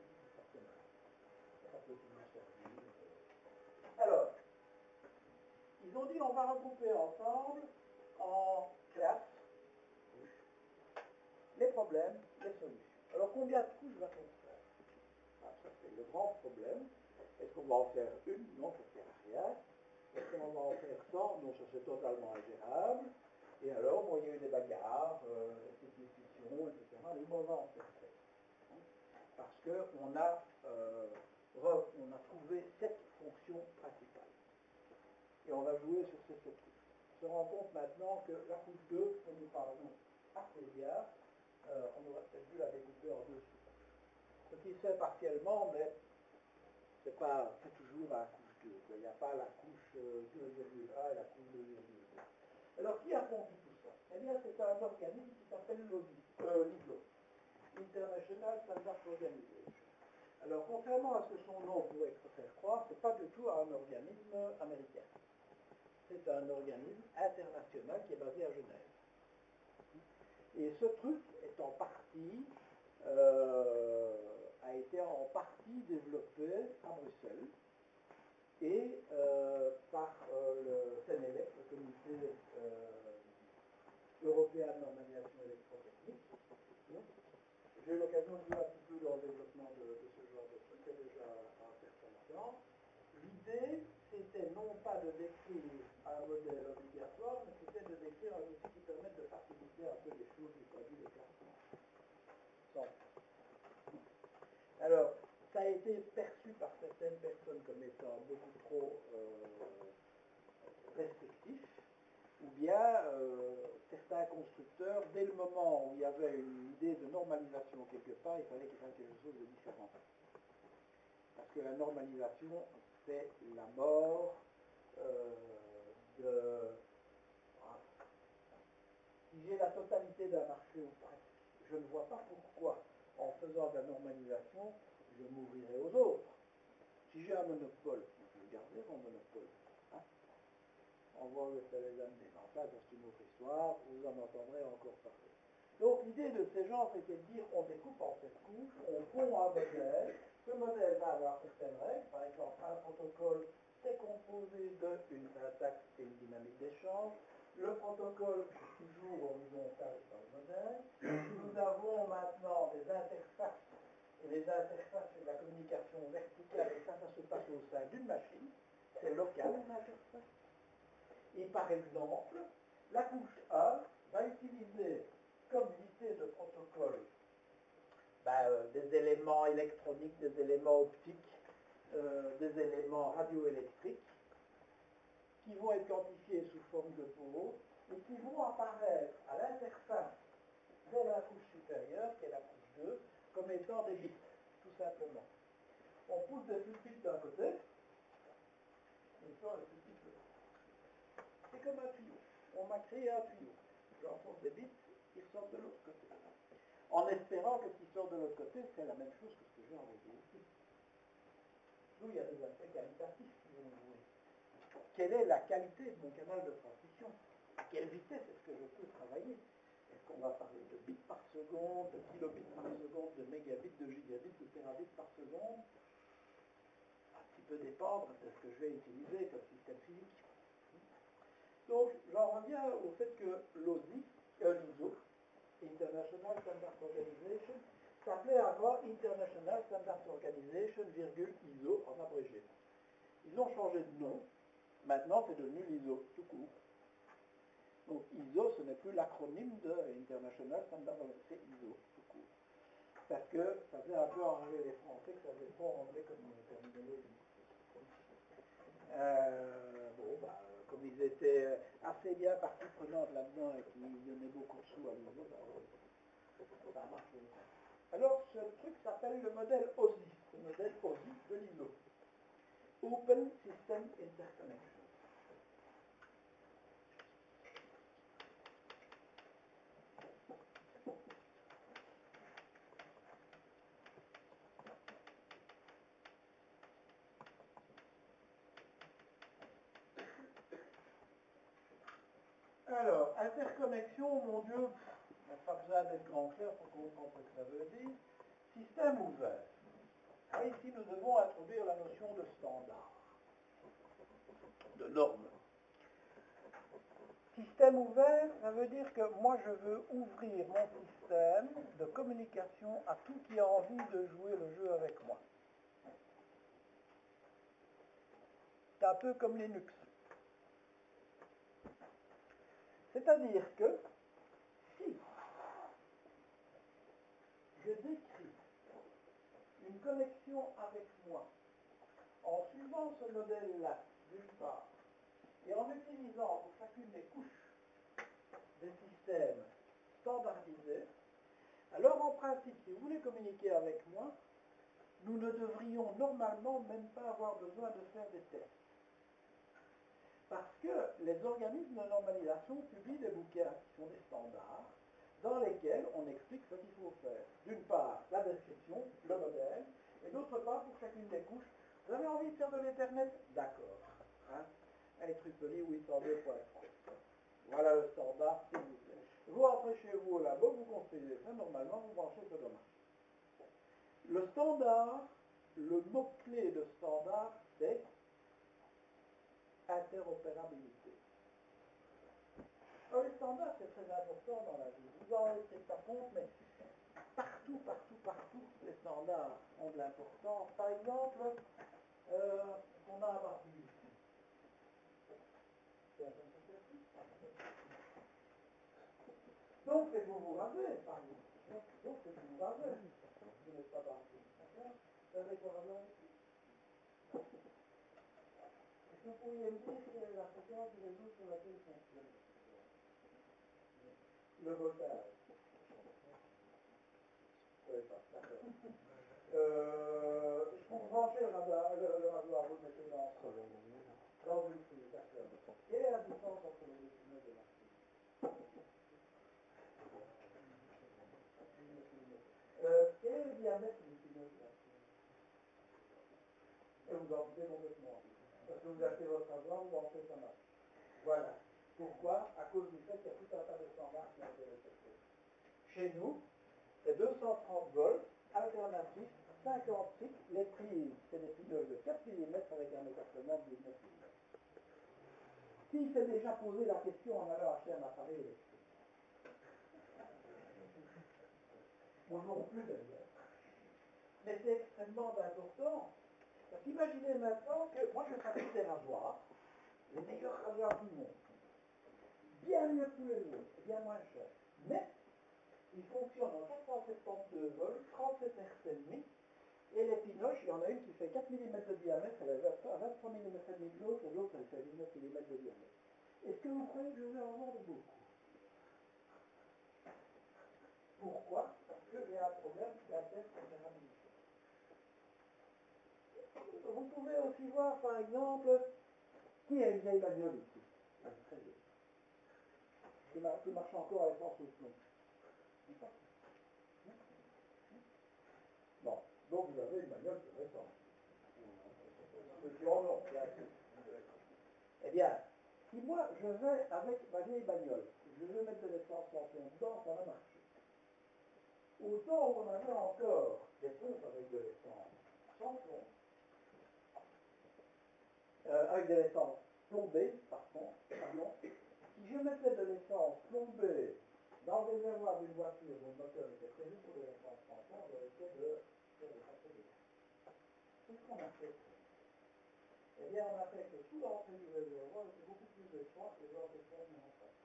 Ça peut toujours servir. Alors, ils ont dit on va regrouper ensemble en classes les problèmes, les solutions. Alors combien de couches va-t-on faire? Ah, ça c'est le grand problème. Est-ce qu'on va en faire une? Non, ça ne sert à rien. Est-ce qu'on va en faire 100? Non, ça c'est totalement ingérable. Et alors, bon, il y a eu des bagarres, des discussions, etc. Mais bon, on va en faire 7. Parce qu'on a trouvé 7 fonctions principales. Et on va jouer sur ces 7 couches. On se rend compte maintenant que la couche 2, dont nous parlons assez bien, on aurait peut-être dû la découper en 2 sous-couches. Ce qui se fait partiellement, mais c'est toujours à la couche 2. Il n'y a pas la couche 2,1 et la couche 2,2. Alors, qui a conduit tout ça? Eh bien, c'est un organisme qui s'appelle l'ISO, International Standard Organization. Alors, contrairement à ce que son nom pourrait faire croire, ce n'est pas du tout un organisme américain. C'est un organisme international qui est basé à Genève. Et ce truc est en partie, a été en partie développé à Bruxelles et par le CNELEC, le Comité européen de normalisation électrotechnique. J'ai eu l'occasion de jouer un petit peu dans le développement de ce genre de truc, il y a déjà un certain temps. L'idée, c'était non pas de décrire un modèle obligatoire, mais c'était de décrire un outil qui permette de faciliter un peu les choses du point de vue des classements. Alors, ça a été perçu par certaines personnes comme étant beaucoup trop restrictif, ou bien certains constructeurs, dès le moment où il y avait une idée de normalisation quelque part, il fallait qu'il fasse quelque chose de différent. Parce que la normalisation, c'est la mort de... Si j'ai la totalité d'un marché ou presque, je ne vois pas pourquoi, en faisant de la normalisation, je m'ouvrirai aux autres. Si j'ai un monopole, je vais garder mon monopole. Hein? On voit où ça les amener. Enfin, c'est une autre histoire, vous en entendrez encore parler. Donc l'idée de ces gens, c'était de dire on découpe en 7 couches, on pond un modèle, ce modèle va avoir certaines règles, par exemple un protocole, c'est composé d'une syntaxe et une dynamique d'échange. Le protocole est toujours horizontal dans le modèle. Nous avons maintenant des interfaces, et les interfaces c'est de la communication verticale, et ça se passe au sein d'une machine, c'est local l'interface. Et par exemple, la couche A va utiliser comme unité de protocole des éléments électroniques, des éléments optiques, des éléments radioélectriques qui vont être quantifiés sous forme de pots et qui vont apparaître à l'interface de la couche supérieure, qui est la couche 2, comme étant des bits, tout simplement. On pousse des bits d'un côté, et sort les bits de l'autre. C'est comme un tuyau. On m'a créé un tuyau. J'enfonce des bits, ils sortent de l'autre côté. En espérant que ce qui sort de l'autre côté, c'est la même chose que ce que j'ai envoyé ici. D'où il y a des aspects qualitatifs qui vont jouer. Quelle est la qualité de mon canal de transmission? À quelle vitesse est-ce que je peux travailler? Est-ce qu'on va parler de bits par seconde, de kilobits par seconde, de mégabits, de gigabits, de terabits par seconde? Un petit peu dépendre de ce que je vais utiliser comme système physique. Donc, j'en reviens au fait que l'ISO, International Standard Organization, s'appelait avant International Standard Organization, ISO en abrégé. Ils ont changé de nom. Maintenant, c'est devenu l'ISO, tout court. Donc, ISO, ce n'est plus l'acronyme de International Standard Organization, c'est ISO, tout court. Parce que ça faisait un peu enrager les Français, que ça faisait trop anglais comme terminologie. Comme ils étaient assez bien partie prenante là-dedans et qu'ils donnaient beaucoup de sous à l'ISO, ça a marché. Alors, ce truc s'appelle le modèle OSI, le modèle OSI de l'ISO. Open System Interconnection. Alors, interconnexion, mon Dieu, il n'y a pas besoin d'être grand clair pour comprendre ce que ça veut dire. Système ouvert. Ah, ici, nous devons introduire la notion de standard, de norme. Système ouvert, ça veut dire que moi, je veux ouvrir mon système de communication à tout qui a envie de jouer le jeu avec moi. C'est un peu comme Linux. C'est-à-dire que si je décris une connexion avec moi en suivant ce modèle-là, d'une part, et en utilisant pour chacune des couches des systèmes standardisés, alors en principe, si vous voulez communiquer avec moi, nous ne devrions normalement même pas avoir besoin de faire des tests. Parce que les organismes de normalisation publient des bouquins qui sont des standards, dans lesquels on explique ce qu'il faut faire. D'une part, la description, le modèle, et d'autre part, pour chacune des couches, vous avez envie de faire de l'Ethernet? D'accord. Hein? IEEE 802.3. Voilà le standard, s'il vous plaît. Vous rentrez chez vous au labo, vous construisez ça, normalement, vous branchez ce domaine. Le standard, le mot-clé de standard, c'est interopérabilité. Alors, les standards, c'est très important dans la vie. Vous en rendez pas compte, mais partout, les standards ont de l'importance. Par exemple, on a un barbu ici. Donc, c'est que vous vous rasez, par exemple. Donc, c'est que vous vous rasez. Vous n'êtes pas barbu. D'accord? Vous avez quoi avant ici? Est-ce que vous pourriez me dire quelle est la fréquence du réseau sur laquelle il fonctionne? Le voltage. Oui, pas, d'accord. Pour brancher le rasoir, vous le mettez dans une prise, d'accord. Quelle est la différence entre les deux signaux de la prise? Quel est le diamètre du signaux de la prise? Et vous en doutez complètement. Parce que vous achetez votre rasoir, vous branchez, ça marche. Voilà. Pourquoi? À cause du fait qu'il y a tout un tas de standards qui ont été respectés. Chez nous, c'est 230 volts, alternatif, 56, les prises, c'est des pilotes de 4 mm avec un écartement de 19 mm. Qui s'est déjà posé la question en allant acheter un appareil électrique? Moi non plus d'ailleurs. Mais c'est extrêmement important. Parce qu'imaginez maintenant que moi je fabrique des rasoirs, les meilleurs rasoirs du monde, bien mieux que tous les autres, bien moins cher. Mais il fonctionne en 472 volts, 37 Hz et demi, et les pinoches, il y en a une qui fait 4 mm de diamètre, elle est à 23 mm et demi de l'autre, et l'autre elle fait 19 mm de diamètre. Est-ce que vous croyez que je vais en vendre beaucoup? Pourquoi? Parce qu'il y a un problème d'interopérabilité. Vous pouvez aussi voir, par exemple, qui a une vieille bagnole ici? Très bien. Qui marche encore à l'essence au plomb. Bon, donc vous avez une bagnole plus récente. Ceux qui en ont, bien sûr. Eh bien, si moi je vais avec ma vieille bagnole, je veux mettre de l'essence sans plomb dedans, ça va marcher. Au temps où on avait encore des pompes avec de l'essence sans plomb, avec de l'essence plombée, pardon, si je mettais de l'essence plombée dans le réservoir d'une voiture dont le moteur était prévu pour de l'essence sans plomb, on risquait de faire des sacrés dégâts. Qu'est-ce qu'on a fait? Eh bien, on a fait que sous l'entrée du réservoir, il y avait beaucoup plus d'essence et l'entrée de pompe n'en pas.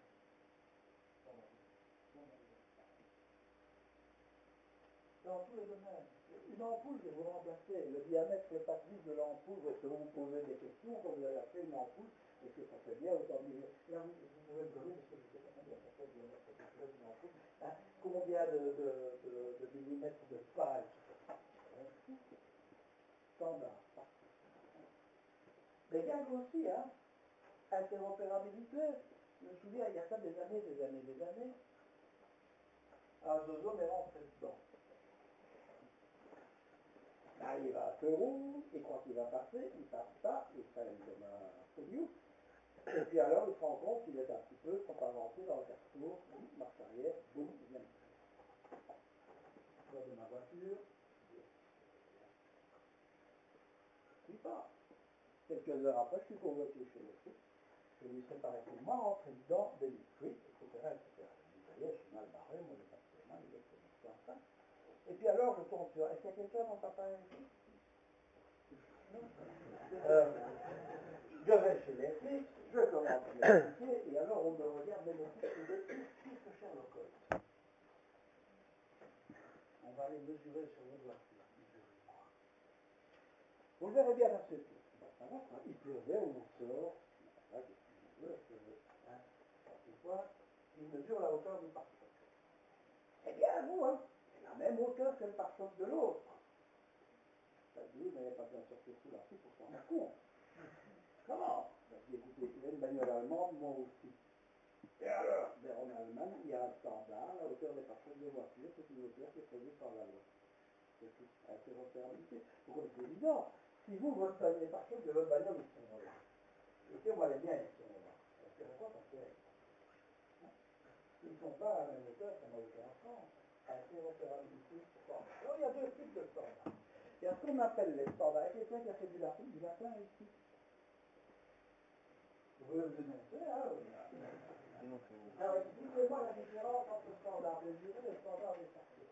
Dans tous les domaines. Une ampoule, je vais vous remplacer. Le diamètre n'est pas plus de l'ampoule. Est-ce que vous vous posez des questions quand vous avez acheté une ampoule? Est-ce que ça fait bien autant de milliers? Là, vous pouvez me donner, parce que je ne sais pas combien ça fait de diamètre d'une ampoule. Hein? Combien de millimètres de faille? Standard. Les gags aussi, hein. Interopérabilité. Je me souviens, il y a ça des années. Un zozo est rentré dedans. Là, il va à feu rouge, il croit qu'il va passer, il passe pas, il freine comme un fou. Et puis alors, il se rend compte qu'il est un petit peu trop avancé dans le carrefour, marche arrière, boum, il vient de faire. De ma voiture, je ne suis pas. Quelques heures après, je suis convoqué chez le flic. Je lui serais pas resté moi rentrer dedans, Daily Street, etc. etc. Je dis, ça y est, je suis mal barré, moi, je passe mal, il est en train. Et puis alors, je tombe sur, est-ce qu'il y a quelqu'un dans papa ici? Je vais chez les flics, je commence à m'expliquer, et alors on me regarde, mais le flic, je dis, qu'est-ce que Sherlock Holmes? On va aller mesurer sur votre voiture. Vous le verrez bien dans ce film. Il pleuvait, on sort. Quelquefois, il mesure la hauteur du pare-choc. Eh bien, vous, hein, c'est la même hauteur que le pare-choc de l'autre. Ça dit, vous n'avez pas bien sorti sous la pour s'en rendre compte. Comment? Je dis, écoutez, il y a une bagnole allemande, moi aussi. Et alors, ben, en Allemagne, il y a un standard, la hauteur des pare-chocs des voitures, c'est une hauteur qui est prévue par la loi. C'est tout. Interopérabilité. Pourquoi c'est évident? Si vous, votre pare-chocs de votre bagnole, ils sont là. Et moi, les miens, ils sont là. C'est quoi parce que ils ne sont pas à la même hauteur, ça n'a aucun sens. Interopérabilité, standard. Alors, il y a deux types de standards. Il y a ce qu'on appelle les standards. Il y a quelqu'un qui a fait du latin ici. Vous pouvez le dénoncer, hein? Alors, expliquez-moi la différence entre le standard des jurés et le standard des facteurs.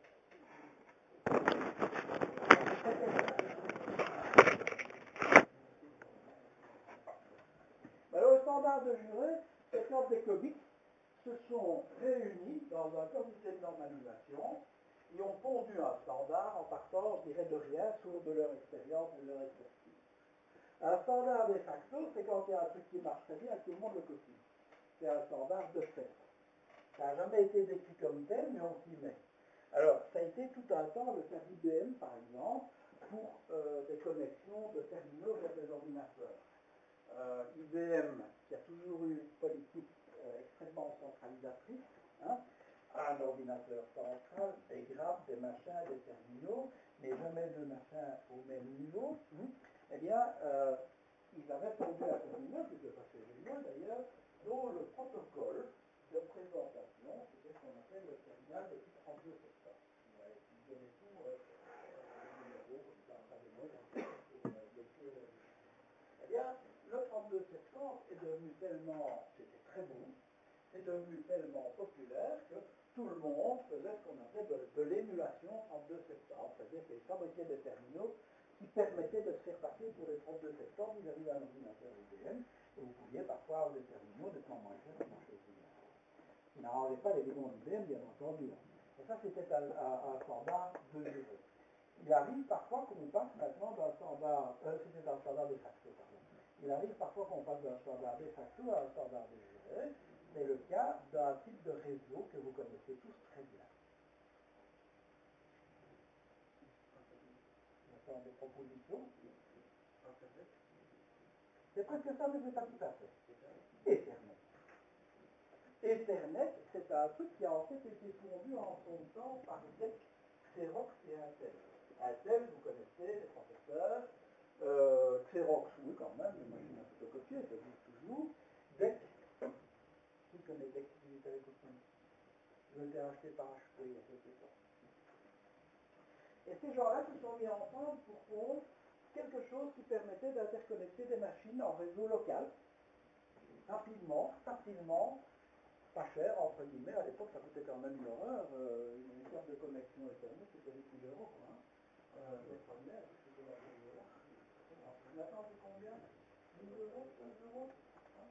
Alors, le standard de juré, c'est quand des comiques se sont réunis dans un comité de normalisation et ont pondu un standard en partant, je dirais, de rien, sur de leur expérience et de leur expertise. Un standard de facto, c'est quand il y a un truc qui marche très bien et tout le monde le copie. C'est un standard de fait. Ça n'a jamais été décrit comme tel, mais on s'y met. Alors, ça a été tout un temps le cas d'IBM, par exemple, pour des connexions de terminaux vers des ordinateurs. IBM, qui a toujours eu une politique extrêmement centralisatrice, hein, a un ordinateur central, des grappes, des machins, des terminaux, mais jamais de machins au même niveau. Eh bien, ils avaient pondu un terminal, qui était assez génial d'ailleurs, dont le protocole de présentation, c'était ce qu'on appelle le terminal de type 32 septembre. Il donnait tout numéros, comme ça, pas des mots, eh bien, le 32 septembre est devenu tellement, c'était très bon, c'est devenu tellement populaire que tout le monde faisait ce qu'on appelait de l'émulation 32 septembre, c'est-à-dire qu'ils fabriquaient des terminaux qui permettaient de se faire passer pour les 32 septembre vis-à-vis d'un ordinateur IBM, et vous pouviez parfois avoir des terminaux nettement moins chers que chez IBM. Qui n'arrangeait pas les bidons d'IBM, bien entendu. Et ça, c'était un standard de juré. Il arrive parfois qu'on passe maintenant d'un standard, c'était un standard de facto, pardon. Il arrive parfois qu'on passe d'un standard de facto à un standard de juré. C'est le cas d'un type de réseau que vous connaissez tous très bien. Dans des propositions. C'est presque ça, mais ce n'est pas tout à fait. Ethernet. Ethernet, c'est un truc qui a en fait été fondu en son temps par DEC, Xerox et Intel. Intel, vous connaissez, les processeurs. Xerox, oui, quand même, les machines à photocopier, ça existe toujours. DEC, qui connaît DEC Digital Equipment? Ils ont été achetés par HP il y a quelques temps. Et ces gens-là se sont mis ensemble pour fondre quelque chose qui permettait d'interconnecter des machines en réseau local, rapidement, facilement, pas cher, entre guillemets. À l'époque, ça coûtait quand même une horreur. Une carte de connexion Ethernet, c'était 10 000 euros. Hein. Les premières, c'était la 10 euros. Maintenant, c'est combien? 10 euros, 15 euros, hein.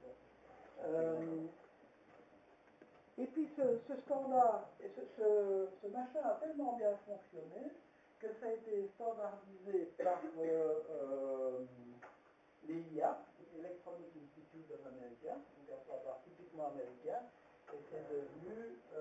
Et puis ce standard, ce machin a tellement bien fonctionné que ça a été standardisé par l'EIA, Electronic Institute of America, donc un standard typiquement américain, et c'est devenu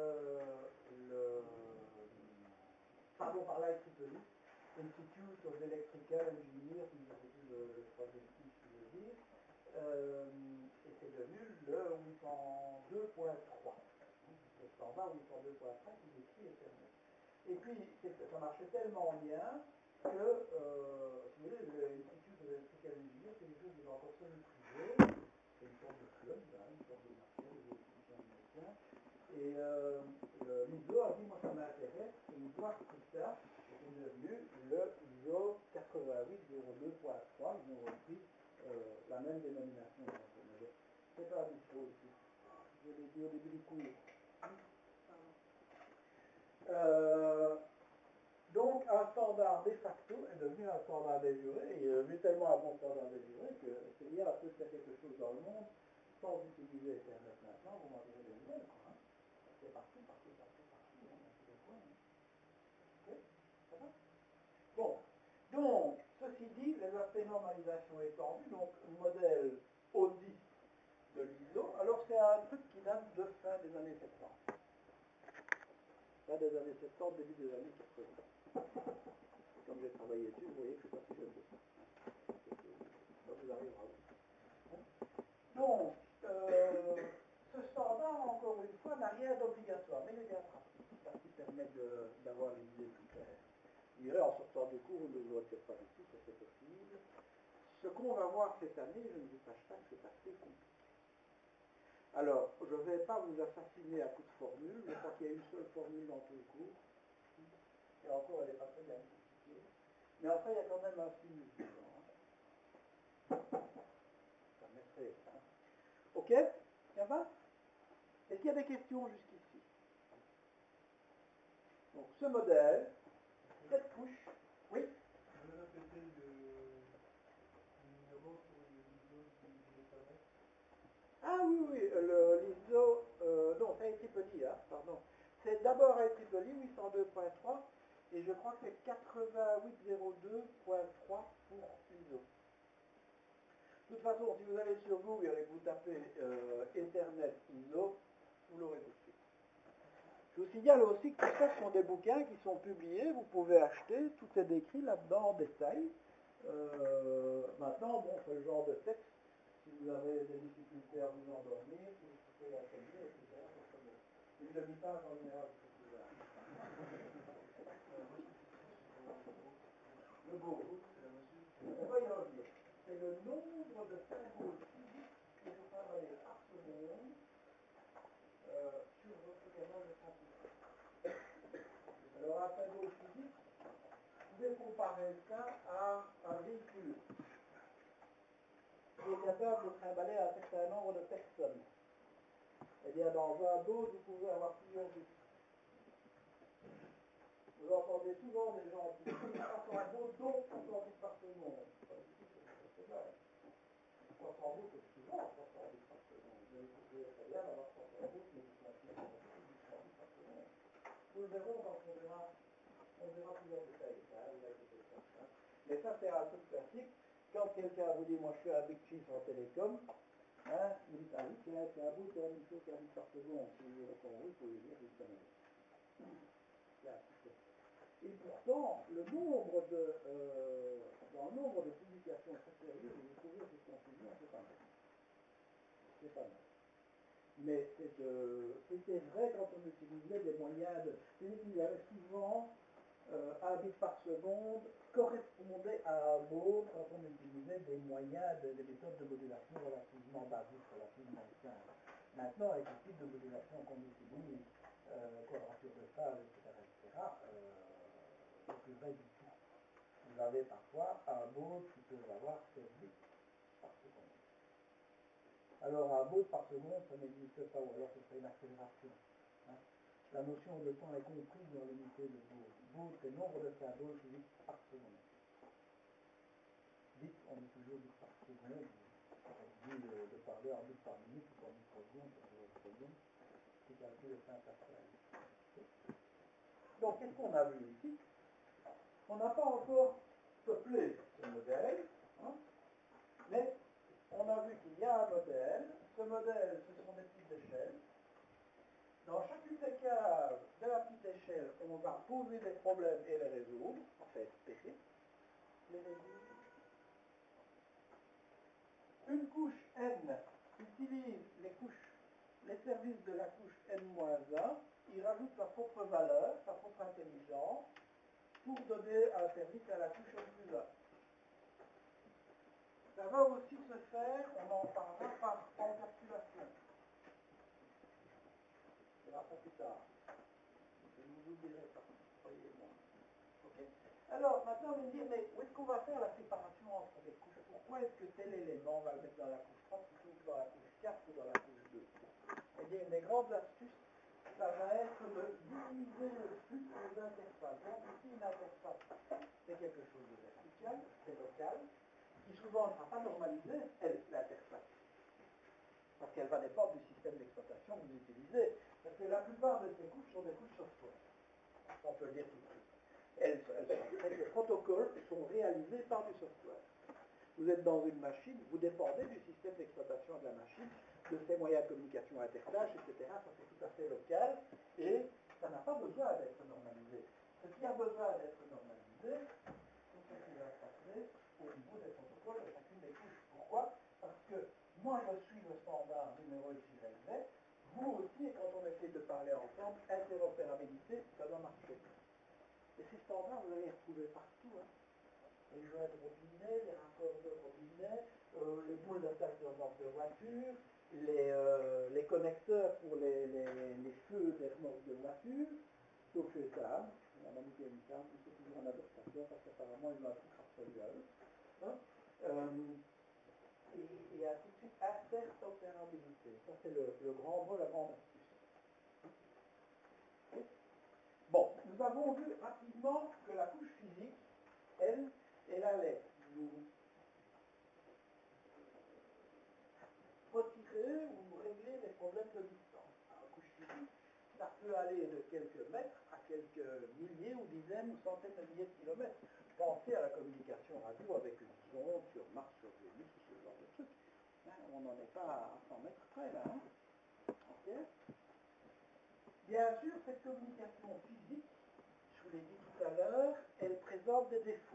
pardon, par l'IEEE, Institute of Electrical Engineers, le troisième titre, dire, et c'est devenu le 802.3. Le standard 802.3 qui décrit Ethernet. Et puis, ça marchait tellement bien que, si vous voulez, l'Institut de Electrical Engineering, c'est quelque chose qui est encore semi-privé, c'est une sorte de club, hein, une sorte de marché, des étudiants américains. Et l'ISO a dit, moi ça m'intéresse, et une fois que tout ça, c'est devenu le ISO 8802.3, ils ont repris la même dénomination. C'est pas du tout ici. Je l'ai dit au début du cours. Donc, un standard de facto est devenu un standard déjuré, et il est devenu tellement un bon standard déjuré que c'est-à-dire à peut faire quelque chose dans le monde sans utiliser Internet maintenant, vous m'en direz des nouvelles, quoi. Hein. C'est partout, partout, partout, partout, hein, dans tous les coins. Hein. Ok, ça va? Bon, donc, ceci dit, les aspects de normalisation étendus, donc modèle Audi de l'ISO, alors c'est un truc qui date de fin des années 70. Fin des années 70, début des années 80. Comme j'ai travaillé dessus, vous voyez que je ne suis pas si jeune de ça. Ça vous arrivera aussi. Donc, ce standard, encore une fois, n'a rien d'obligatoire, mais il est bien pratique, parce qu'il permet d'avoir une idée plus claire. Vous direz, en sortant du cours, vous ne l'aurez peut-être pas ici, ça c'est possible. Ce qu'on va voir cette année, je ne vous cache pas que c'est assez compliqué. Alors, je ne vais pas vous assassiner à coups de formule, je crois qu'il y a une seule formule dans tout le cours, et encore, elle n'est pas très bien expliquée. Mais enfin, il y a quand même un sinus dedans. Hein. Ça mettrait. Hein. Ok? Ça va? Est-ce qu'il y a des questions jusqu'ici? Donc, ce modèle, cette couche, oui? Je vais répéter le numéro pour l'ISO du Ethernet. Ah oui, oui, l'ISO, non, c'est IEEE, hein, pardon. C'est d'abord IEEE 802.3 et je crois que c'est 8802.3 pour ISO. De toute façon, si vous allez sur Google et que vous tapez Ethernet ISO, vous l'aurez tout de suite. Je vous signale aussi que tout ça sont des bouquins qui sont publiés, vous pouvez acheter, tout est décrit là-dedans en détail. Maintenant, bon, c'est le genre de texte, si vous avez des difficultés à vous endormir, si vous pouvez l'atelier, etc. Une demi-page en général, c'est plus là. Le beau. On va y revenir. C'est le nombre de symboles physiques que vous travaillez par seconde sur votre canal de transmission. Alors, un symbole physique, vous pouvez comparer ça à un véhicule qui est capable de trimballer un certain nombre de personnes. Eh bien, dans un boat, vous pouvez avoir plusieurs bus. Vous entendez souvent des gens qui disent 300 boats, dont 300 bus par seconde. C'est vrai. 300 boats, c'est souvent 300 bus par seconde. Vous pouvez très bien avoir 300 boats, mais vous sont plus 100 bus par seconde. Nous le verrons quand on verra plusieurs détails. Hein, hein. Mais ça, c'est un truc classique. Quand quelqu'un vous dit, moi je suis un big chief en télécom, hein, vous dites, ah oui, c'est un bout, c'est une chose qui a dit par seconde. Si vous répondez oui, vous pouvez dire, vous connaissez. Et pourtant, dans le nombre de publications très sérieuses, vous trouvez cette confusion, c'est pas mal. C'est pas mal. Mais c'était vrai quand on utilisait des moyens de... C'est-à-dire qu'il y avait souvent un bit par seconde correspondait à un mot quand on utilisait des moyens, des méthodes de modulation relativement basiques, relativement simples. Maintenant, avec le type de modulation qu'on utilise, quadrature de phase, etc., c'est plus vrai du tout. Vous avez parfois un mot qui peut avoir 16 bits par seconde. Alors un mot par seconde, ça n'existe pas, ou alors ce serait une accélération. Hein. La notion de temps est comprise dans l'unité de Baud. Baud, c'est nombre de symboles physiques par seconde. Bit, on dit toujours bit par seconde. On dit de parler en bit par minute ou en bit par seconde, c'est calcul est simple à faire. Donc, qu'est-ce qu'on a vu ici? On n'a pas encore peuplé ce modèle, hein, mais on a vu qu'il y a un modèle. Ce modèle, ce sont des petites échelles. Dans chacune des cases de la petite échelle, on va poser des problèmes et les résoudre, enfin espérer les résoudre. services de la couche N-1, il rajoute sa propre valeur, sa propre intelligence, pour donner un service à la couche N+1. Ça va aussi se faire, on en parlera par encapsulation. On verra ça plus tard. Je ne vous oublierai pas, croyez-moi. Okay. Alors, maintenant, on va me dire, mais où est-ce qu'on va faire la séparation entre les couches? Pourquoi est-ce que tel élément, on va le mettre dans la couche 3 plutôt que dans la couche 4 ou dans la couche 2? Eh bien, une des grandes astuces, ça va être de diviser le flux aux interfaces. Donc, ici, une interface, c'est quelque chose de vertical, c'est local, qui souvent ne sera pas normalisé, l'interface. Parce qu'elle va dépendre du système d'exploitation que vous utilisez. Parce que la plupart de ces couches sont des couches software. On peut le dire tout de suite. Les protocoles sont réalisés par du software. Vous êtes dans une machine, vous dépendez du système d'exploitation de la machine, de ses moyens de communication intertâches, etc. Ça c'est tout à fait local et ça n'a pas besoin d'être normalisé. Ce qui a besoin d'être normalisé, c'est ce qui va se passer au niveau des protocoles de chacune des couches. Pourquoi? Parce que moi je suis le standard numéro XYZ, vous aussi, et quand on essaie de parler ensemble, interopérabilité, ça doit marcher. Et ces standards, vous allez les retrouver partout. Hein. Les joints de robinet, les raccords de robinet, les boules d'attache de remorque de voiture, les connecteurs pour les feux des remorques de voiture, sauf chez Sam, la manipulation du Sam, c'est toujours en adaptation parce qu'apparemment ils ont un truc absolu à eux. Hein. Et ainsi de suite, interopérabilité. Ça c'est le grand mot, la grande astuce. Bon, nous avons vu rapidement que la couche physique, elle allait nous retirer ou régler les problèmes de distance. La couche physique, ça peut aller de quelques mètres à quelques milliers ou dizaines ou centaines de milliers de kilomètres. Pensez à la communication radio avec une sonde sur Mars, sur Vénus, ou ce genre de truc. Hein, on n'en est pas à 100 mètres près là. Hein. Okay. Bien sûr, cette communication physique, je vous l'ai dit tout à l'heure, elle présente des défauts.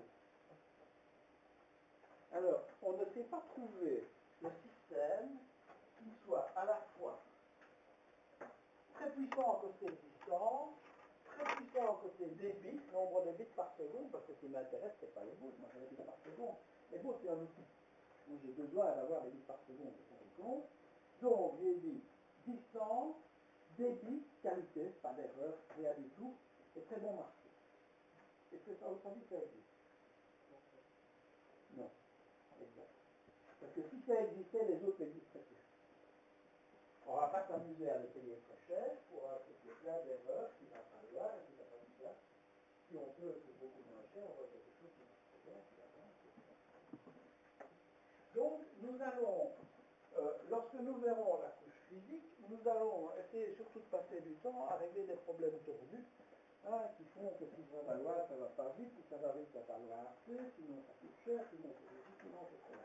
Alors, on ne sait pas trouver le système qui soit à la fois très puissant en côté distance, très puissant en côté débit, nombre de bits par seconde, parce que ce qui m'intéresse, c'est pas les bouts, moi j'ai les bits par seconde. Les bouts, c'est un outil. Donc j'ai besoin d'avoir des bits par seconde, c'est compte. Donc j'ai dit distance, débit, qualité, pas d'erreur, rien du tout, et très bon marché. Est-ce que ça, vous savez que ça existe? Non. Exact. Parce que si ça existait, les autres n'existeraient plus. On ne va pas s'amuser à les payer très cher pour un truc de plein d'erreurs qui va falloir et qui va pas du place. Si on peut pour beaucoup moins cher, on va quelque chose qui marche bien, qui va bien. Donc, nous allons, lorsque nous verrons la couche physique, nous allons essayer surtout de passer du temps à régler des problèmes tordus, hein, qui font que si ça va loin, ça ne va pas vite, si ça va vite, ça va loin assez, sinon ça coûte cher, sinon c'est ceci, sinon c'est cela.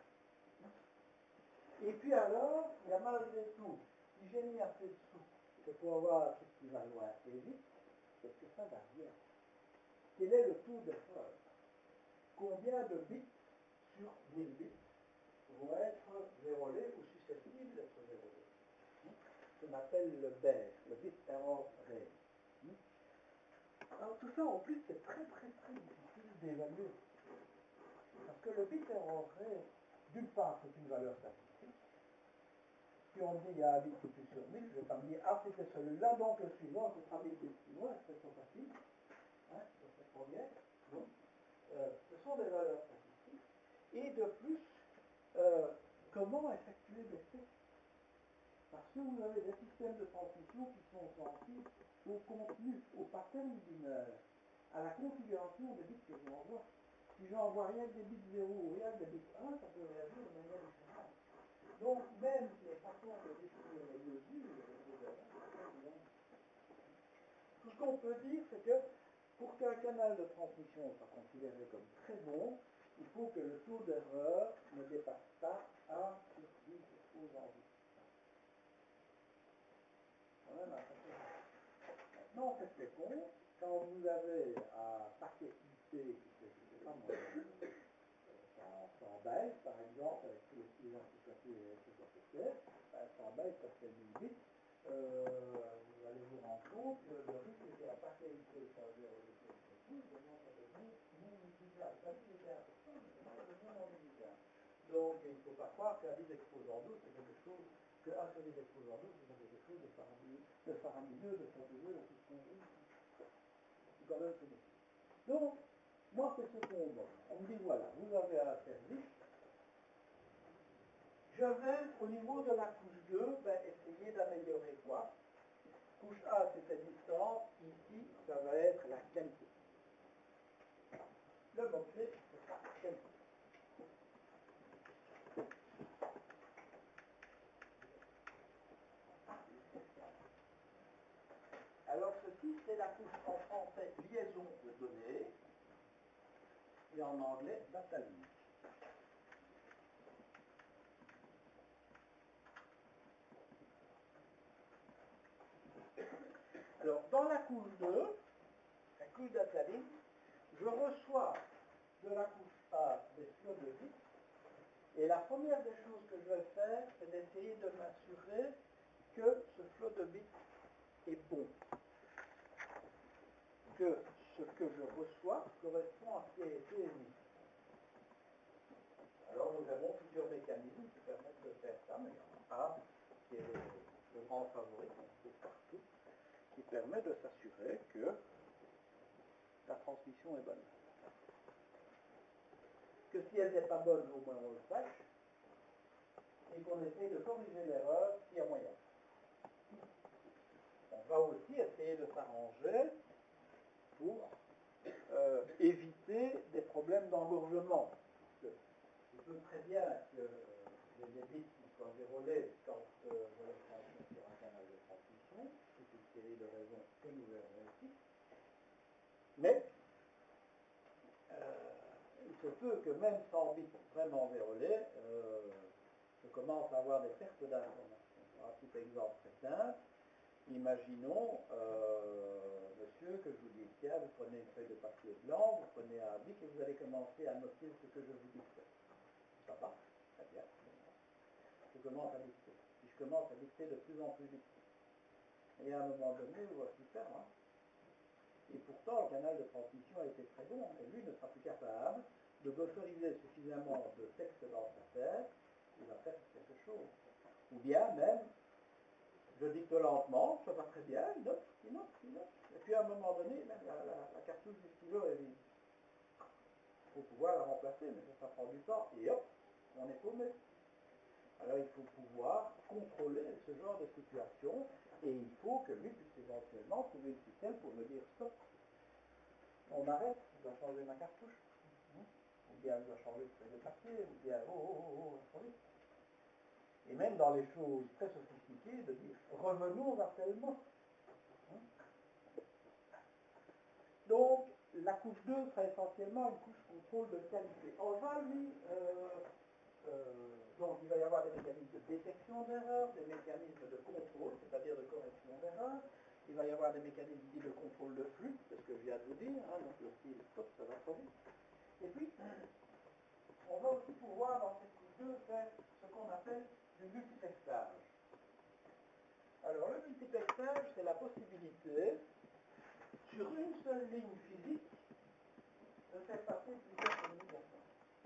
Et puis alors, il y a malgré tout, si j'ai mis assez de sous, c'est pour avoir un truc qui va loin et vite, est-ce que ça va bien? Quel est le taux d'erreur? Combien de bits sur 1000 bits vont être vérolés ou susceptibles d'être vérolés? Ce qu'on appelle le BER, le bit error rate. Alors tout ça en plus c'est très difficile d'évaluer. Parce que le bit error rate, d'une part c'est une valeur statistique. Si on dit il y a un bit qui est sur 1000, je ne vais pas me dire ah c'était celui-là, donc le suivant ce sera 1000 bits plus loin, c'est trop facile. Hein, c'est trop bien. Donc, ce sont des valeurs statistiques. Et de plus, comment effectuer des tests? Parce que vous avez des systèmes de transmission qui sont sensibles au contenu, au pattern binaire, à la configuration des bits que j'envoie. Si j'envoie rien que des bits 0 ou rien que des bits 1, ça peut réagir de manière différente. Donc, même les façons de définir les mesures, tout ce qu'on peut dire, c'est que pour qu'un canal de transmission soit considéré comme très bon, il faut que le taux d'erreur ne dépasse pas 1 sur 10 aux envies. Maintenant, faites les comptes. Quand vous avez un paquet IP qui fait, je ne sais pas moi, 100 bytes, par exemple, avec tous les identificatifs et tout ça, 100 bytes, ça fait 1000 bits. vous allez vous rendre compte que le rythme était à pas qualité, ça veut dire maintenant ça devient non utilisable. Ça dit était important, mais maintenant ça devient non utilisable. Donc il ne faut pas croire qu'un lit d'exposant d'eau, c'est quelque chose, qu'un seul lit d'exposant d'eau, c'est quelque chose de faramineux, de fabuleux, de tout ce qu'on veut. C'est quand même ce. Donc, moi c'est ce qu'on donne. On me dit voilà, vous avez un service. Je vais, au niveau de la couche 2, essayer d'améliorer quoi? Couche A, c'était distance. Ici, ça va être la qualité. Le mot-clé, c'est la qualité. Alors, ceci, c'est la couche en français liaison de données et en anglais data link. Alors, dans la couche 2, la couche data link, je reçois de la couche A des flots de bits. Et la première des choses que je vais faire, c'est d'essayer de m'assurer que ce flot de bits est bon. Que ce que je reçois correspond à ce qui a été émis. Alors nous avons plusieurs mécanismes qui permettent de faire ça, mais il y en a un qui est le grand favori qu'on trouve partout, qui permet de s'assurer que la transmission est bonne. Que si elle n'est pas bonne, au moins on le sache, et qu'on essaye de corriger l'erreur s'il y a moyen. On va aussi essayer de s'arranger pour éviter des problèmes d'engorgement. Il peut très bien que les bits soient vérolés quand je les transmets sur un canal de transmission, pour une série de raisons que nous verrons ici. Mais il se peut que même sans bits vraiment vérolés, je commence à avoir des pertes d'informations. Un petit exemple très simple. Imaginons, monsieur, que je vous dis, tiens, vous prenez une feuille de papier blanc, vous prenez un bic et vous allez commencer à noter ce que je vous dis. Ça va, très bien. Je commence à dicter. Puis je commence à dicter de plus en plus vite. Et à un moment donné, vous voici faire. Hein. Et pourtant, le canal de transmission a été très bon, mais lui ne sera plus capable de bufferiser suffisamment de texte dans sa tête, il va faire quelque chose. Ou bien même, je dicte lentement, ça va très bien, il note. Et puis à un moment donné, la cartouche du stylo est vide. Il faut pouvoir la remplacer, mais ça prend du temps, et hop, on est paumé. Alors il faut pouvoir contrôler ce genre de situation, et il faut que lui puisse éventuellement trouver une ficelle pour me dire stop. On arrête, je dois changer ma cartouche. Ou bien je dois changer de feuille de papier, ou bien trop vite. Et même dans les choses très sophistiquées, de dire revenons à tellement. Donc, la couche 2 sera essentiellement une couche contrôle de qualité. On va lui, donc il va y avoir des mécanismes de détection d'erreurs, des mécanismes de contrôle, c'est-à-dire de correction d'erreurs. Il va y avoir des mécanismes dits de contrôle de flux, c'est ce que je viens de vous dire, hein, donc le style stop, ça va trop vite. Et puis, on va aussi pouvoir dans cette couche 2 faire ce qu'on appelle du multiplexage. Alors le multiplexage, c'est la possibilité, sur une seule ligne physique, de faire passer plusieurs communications.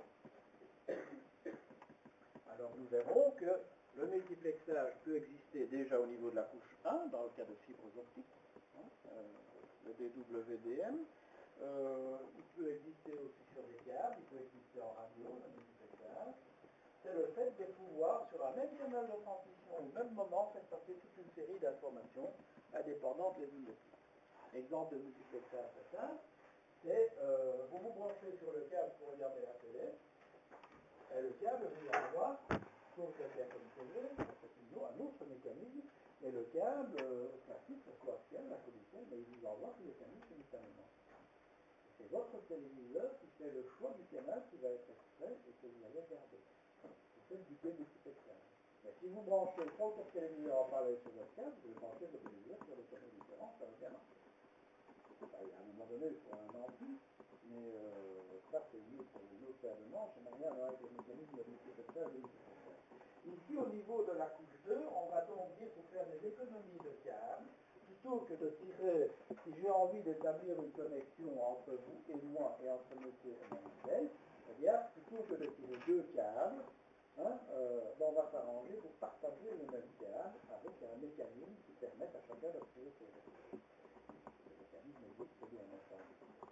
Alors nous verrons que le multiplexage peut exister déjà au niveau de la couche 1, dans le cas de fibres optiques, le DWDM. Il peut exister aussi sur des câbles, il peut exister en radio, le multiplexage. C'est le fait de pouvoir, sur un même canal de transmission, au même moment, faire passer toute une série d'informations indépendantes les unes des autres. Exemple de multiplexage très simple, c'est vous vous branchez sur le câble pour regarder la télé, et le câble vous envoie, sauf que c'est comme télé, c'est un autre mécanisme, mais le câble classique, le coaxial, la codicienne, il vous envoie tous les canaux simultanément. C'est votre téléviseur qui fait le choix du canal qui va être extrait et que vous allez regarder. C'est du multiplexage. Mais si vous branchez 3 ou 4 téléviseurs en parallèle sur votre câble, vous branchez votre téléviseur sur des canaux différents, ça va bien marcher. À un moment donné, il faut un ampli, mais ça c'est une autre paire de manches, et maintenant avec le mécanisme de multiplexage et multiplexage. Ici, au niveau de la couche 2, on va donc dire pour faire des économies de câbles, plutôt que de tirer, si j'ai envie d'établir une connexion entre vous et moi et entre monsieur et mademoiselle, eh bien, plutôt que de tirer deux câbles, hein, on va s'arranger pour partager le même câble avec un mécanisme qui permette à chacun de tirer ses règles. Le mécanisme existe bien entendu.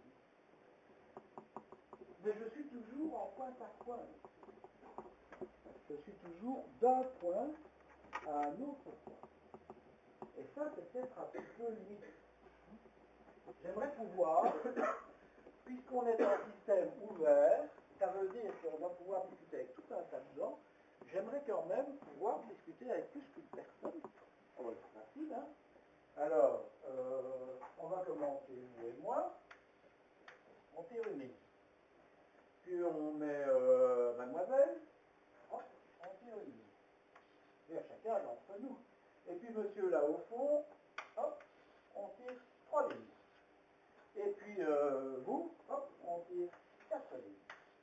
Mais je suis toujours en point par point. Je suis toujours d'un point à un autre point. Et ça, c'est peut-être un petit peu limite. J'aimerais pouvoir, puisqu'on est en système ouvert, ça veut dire qu'on va pouvoir discuter avec tout un tas de gens, j'aimerais quand même pouvoir discuter avec plus qu'une personne. Oh, c'est facile, hein? Alors, on va commencer, vous et moi. On tire une ligne. Puis on met mademoiselle. Hop, on tire une ligne. Et à chacun d'entre nous. Et puis monsieur là au fond, hop, on tire 3 lignes. Et puis vous, hop, on tire 4 lignes.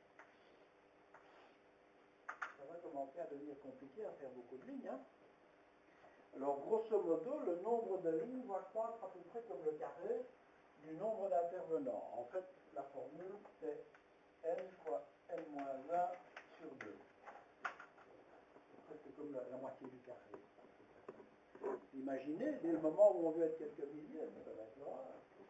Ça va commencer à devenir compliqué à faire beaucoup de lignes. Hein. Alors grosso modo, le nombre de lignes va croître à peu près comme le carré du nombre d'intervenants. En fait, la formule c'est n fois n-1 sur 2. C'est presque comme la moitié du carré. Imaginez, dès le moment où on veut être quelques milliers, ça va être là.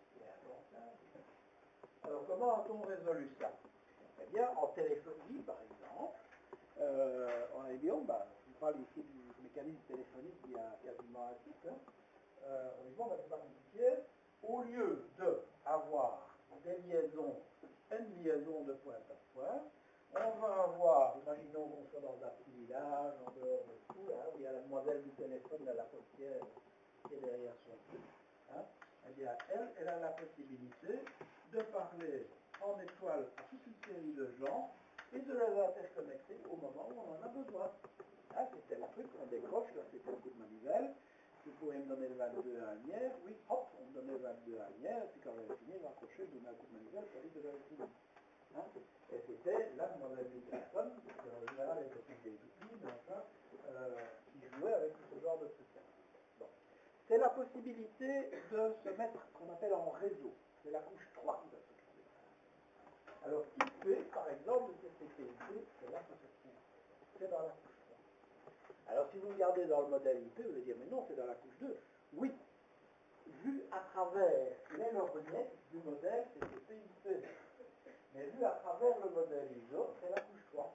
Alors, comment a-t-on résolu ça? Eh bien, en téléphonie, par exemple, on a dit, je parle ici du mécanisme téléphonique il y a quasiment un siècle. On dit, c'est pas compliqué. Au lieu d'avoir des liaisons, une liaison de point à point, on va avoir, imaginons qu'on soit dans un petit village, en dehors de tout, là, où il y a la demoiselle du téléphone à la postière qui est derrière son truc. Hein, eh bien, elle a la possibilité de parler en étoile à toute une série de gens et de les interconnecter au moment où on en a besoin. Hein, c'était le truc qu'on décroche, là c'était le coup de manivelle. Vous pouvez me donner le 22 à Agnières, oui, hop, on me donnait le 22 à Agnières, et puis quand j'avais fini, raccroché, je donnais un coup de manivelle, ça dit que j'avais fini. Hein, et c'était là qu'on avait du téléphone, en général avec des petits outils, mais enfin, qui jouaient avec tout ce genre de trucs. Bon. C'est la possibilité de se mettre, ce qu'on appelle en réseau. C'est la couche 3 qui va s'occuper de ça. Alors, IP, par exemple, de TCP/IP, c'est là que ça se trouve. C'est dans la couche 3. Alors, si vous regardez dans le modèle IP, vous allez dire, mais non, c'est dans la couche 2. Oui, vu à travers les lorgnettes du modèle TCP/IP. Mais vu à travers le modèle ISO, c'est la couche 3.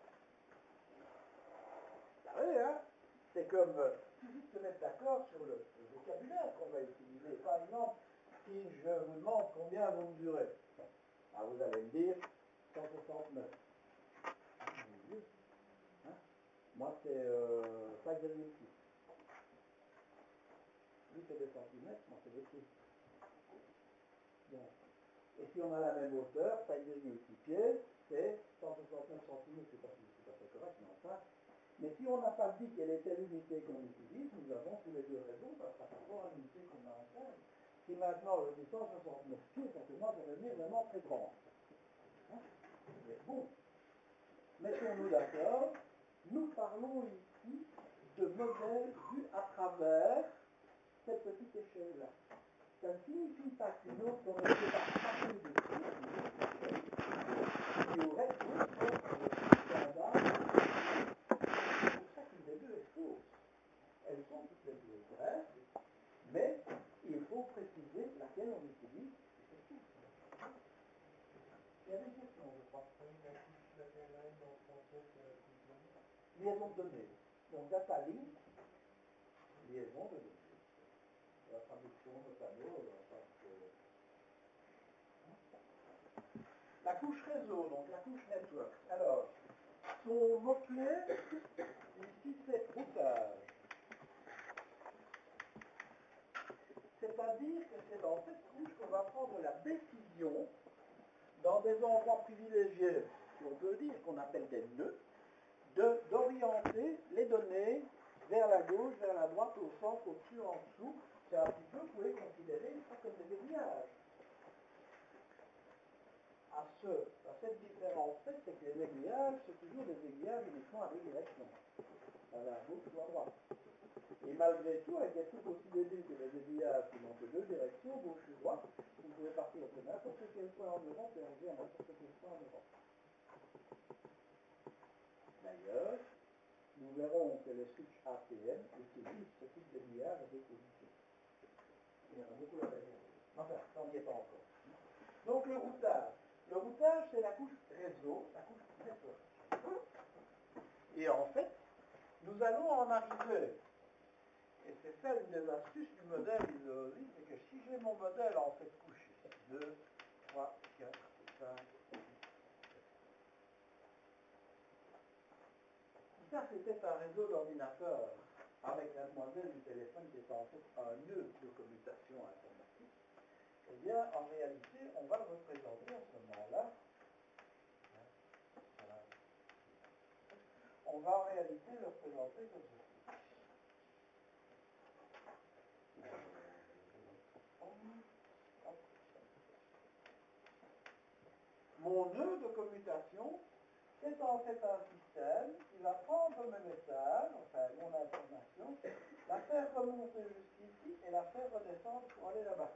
Vous savez, hein? C'est comme, il suffit de se mettre d'accord sur le vocabulaire qu'on va utiliser. Par exemple, si je vous demande combien vous mesurez, vous allez me dire 169. Hein? Moi, c'est 5,6. Lui, c'est des centimètres, moi, c'est des pieds. Bon. Et si on a la même hauteur, 5,6 pieds, c'est 169 centimètres. C'est pas tout à fait correct, mais enfin. Mais si on n'a pas dit quelle était l'unité qu'on utilise, nous avons tous les deux raisons, parce par rapport à l'unité qu'on a en terre. Si maintenant je dis 169 pieds, ça commence à devenir vraiment très grand. Hein? Mais bon, mettons-nous d'accord, nous parlons ici de modèles vus à travers cette petite échelle-là. Ça ne signifie pas qu'une autre qu'on ne peut pas passer dessus, il y aurait d'autres standards. C'est pour ça qu'une des deux est fausse. Elles sont toutes les deux vraies, mais il faut préciser laquelle on utilise. C'est tout. Il y a des questions, je crois. Liaison de données. Donc data link, liaison de données. La traduction notamment, la couche réseau, donc la couche network. Alors, son mot-clé, ici c'est routage. C'est-à-dire que c'est dans cette couche qu'on va prendre la décision, dans des endroits privilégiés, si on peut dire, qu'on appelle des nœuds, d'orienter les données vers la gauche, vers la droite, au centre, au-dessus, en dessous. C'est un petit peu, vous pouvez considérer ça comme des aiguillages. À cette différence, c'est que les aiguillages, c'est toujours des aiguillages uniquement avec direction. Ça va à gauche ou à droite. Et malgré tout, avec des trucs aussi débiles que les aiguillages qui montent de deux directions, gauche et droite, vous pouvez partir de n'importe quel point en Europe et arriver à n'importe quel point en Europe. D'ailleurs, nous verrons que les switches ATM utilisent ce type d'aiguillage à deux positions. Il y en a beaucoup à faire. Enfin, ça n'y est pas encore. Donc le routage. Le routage, c'est la couche réseau, la couche network. Et en fait, nous allons en arriver. Et c'est ça une des astuces du modèle idéologique, c'est que si j'ai mon modèle en cette couche ici, 2, 3, 4, 5, 6, ça c'était un réseau d'ordinateurs avec la demoiselle du téléphone qui est en fait un nœud de commutation informatique. Eh bien, en réalité, on va le représenter à ce moment-là. Voilà. On va en réalité le représenter comme ceci. Mon nœud de commutation, c'est en fait un système qui va prendre mes messages, enfin mon information, la faire remonter jusqu'ici et la faire redescendre pour aller là-bas.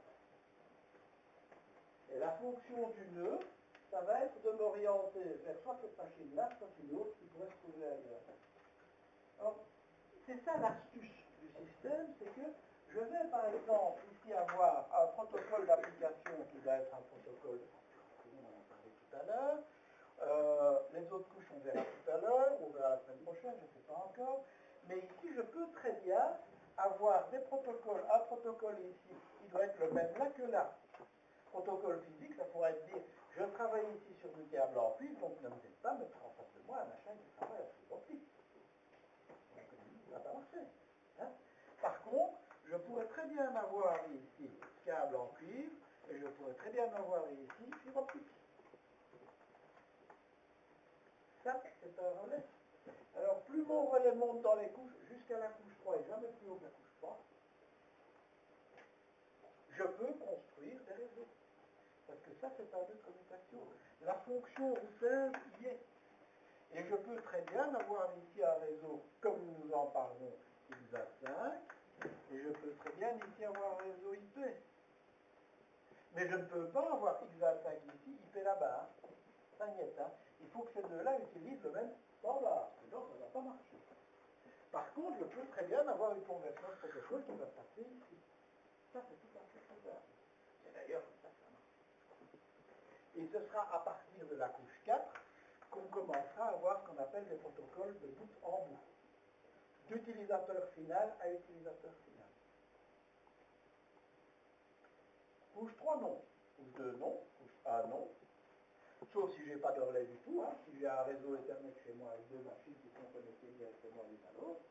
Et la fonction du nœud, ça va être de m'orienter vers soit cette machine-là, soit une autre qui pourrait se trouver ailleurs. Alors, c'est ça l'astuce du système, c'est que je vais par exemple ici avoir un protocole d'application qui va être un protocole, on en a parlé tout à l'heure. Les autres couches, on verra tout à l'heure, on verra la semaine prochaine, je ne sais pas encore. Mais ici, je peux très bien avoir des protocoles, un protocole ici qui doit être le même là que là. Protocole physique, ça pourrait être dire, je travaille ici sur du câble en cuivre, donc ne me dites pas mettre en face de moi un machin qui travaille à fibre optique. Ça va pas marcher. Hein? Par contre, je pourrais très bien avoir ici câble en cuivre, et je pourrais très bien avoir ici fibre optique. Ça, c'est un relais. Alors, plus mon relais monte dans les couches, jusqu'à la couche 3 et jamais plus haut que la couche 3, je peux construire des réseaux. Parce que ça, c'est un nœud de commutation. La fonction routage y est. Et je peux très bien avoir ici un réseau, comme nous en parlons, XA5, et je peux très bien ici avoir un réseau IP. Mais je ne peux pas avoir XA5 ici, IP là-bas. Hein. Ça n'y est. Hein. Il faut que ces deux-là utilisent le même standard, sinon ça ne va pas marcher. Par contre, je peux très bien avoir une conversion de protocole qui va passer ici. Ça, c'est tout à fait faisable. C'est d'ailleurs comme ça que ça marche. Et ce sera à partir de la couche 4 qu'on commencera à avoir ce qu'on appelle des protocoles de bout en bout. D'utilisateur final à utilisateur final. Couche 3, non. Couche 2, non. Couche 1, non. Sauf si je n'ai pas de relais du tout. Hein. Si j'ai un réseau Ethernet chez moi avec deux machines qui sont connectées directement l'une à l'autre,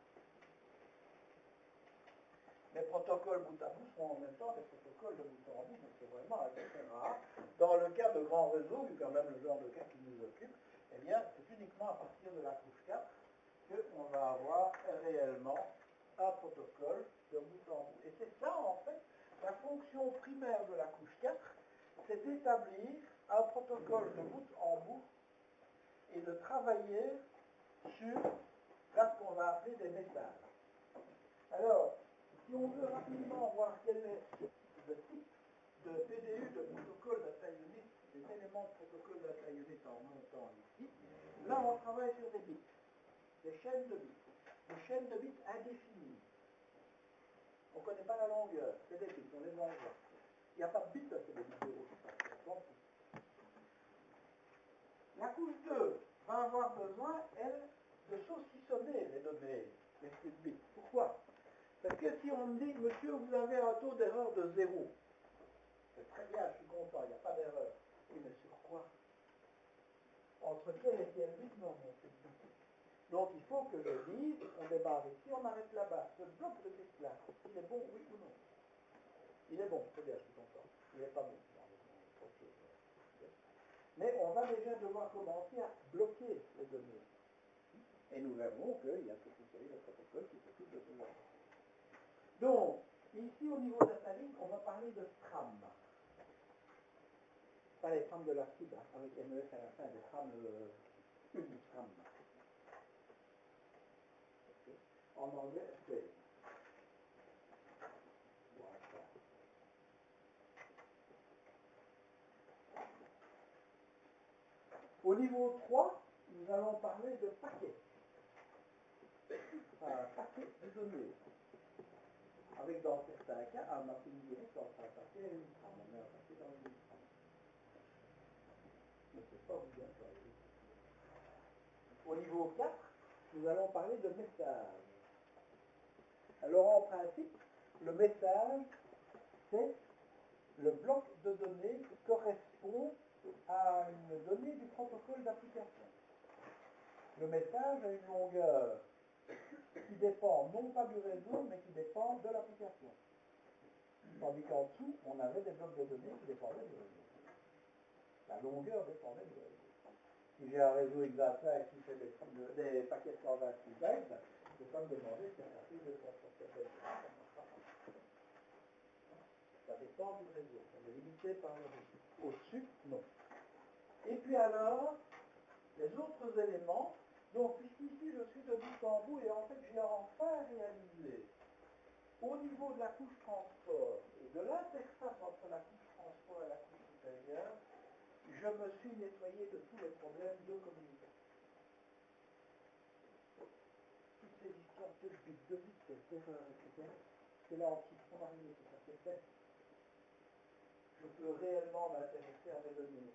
les protocoles bout à bout seront en même temps des protocoles de bout en bout, donc c'est vraiment assez rare. Dans le cas de grands réseaux, vu quand même le genre de cas qui nous occupe, eh bien, c'est uniquement à partir de la couche 4 qu'on va avoir réellement un protocole de bout en bout. Et c'est ça, en fait, la fonction primaire de la couche 4, c'est d'établir un protocole de bout en bout et de travailler sur ce qu'on va appeler des messages. Alors, si on veut rapidement voir quel est le type de PDU, de protocole data unit, des éléments de protocole data unit en montant ici, là on travaille sur des bits, des chaînes de bits, des chaînes de bits indéfinies. On ne connaît pas la longueur, c'est des bits, on les envoie. Il n'y a pas de bits, c'est des bits zéro, La couche 2 va avoir besoin, elle, de saucissonner les données, les flux de bits. Pourquoi? Parce que si on me dit, monsieur, vous avez un taux d'erreur de 0, c'est très bien, je suis content, il n'y a pas d'erreur. Oui, mais sur quoi? Entre quel et quel bit? Non, mais c'est bit. Donc il faut que je dise, on démarre ici, on arrête là-bas. Ce bloc de bits là, il est bon, oui ou non? Il est bon, c'est bien, je suis content. Il n'est pas bon. Mais on va déjà devoir commencer à bloquer les données. Et nous verrons qu'il y a toute une série de protocoles qui s'occupent de cela. Donc, ici au niveau de la ligne, on va parler de STRAM. Pas les trams de la cible, avec MES à la fin, des trams, une STRAM. Okay. En anglais, space. Voilà. Au niveau 3, nous allons parler de paquets. Un paquet de données. Avec dans certains cas un mapping direct entre un paquet et une trame. On met un paquet dans une trame. Mais c'est pas obligatoire. Au niveau 4, nous allons parler de message. Alors en principe, le message, c'est le bloc de données qui correspond à une donnée du protocole d'application. Le message a une longueur qui dépend non pas du réseau, mais qui dépend de l'application. Tandis qu'en dessous, on avait des blocs de données qui dépendaient du réseau. La longueur dépendait du réseau. Si j'ai un réseau x25 qui fait des paquets de 128 bytes, je peux pas me demander si ça fait de transporter bytes. Ça dépend du réseau. On est limité par le réseau. Au-dessus, non. Et puis alors, les autres éléments, donc puisqu'ici je suis de bout en bout et en fait j'ai enfin réalisé au niveau de la couche transport et de l'interface entre la couche transport et la couche supérieure, je me suis nettoyé de tous les problèmes de communication. Toutes ces histoires de bits, de vitesse, d'erreurs, etc. C'est là en dessous, on va arriver tout ça, c'est fait. Je peux réellement m'intéresser à mes données.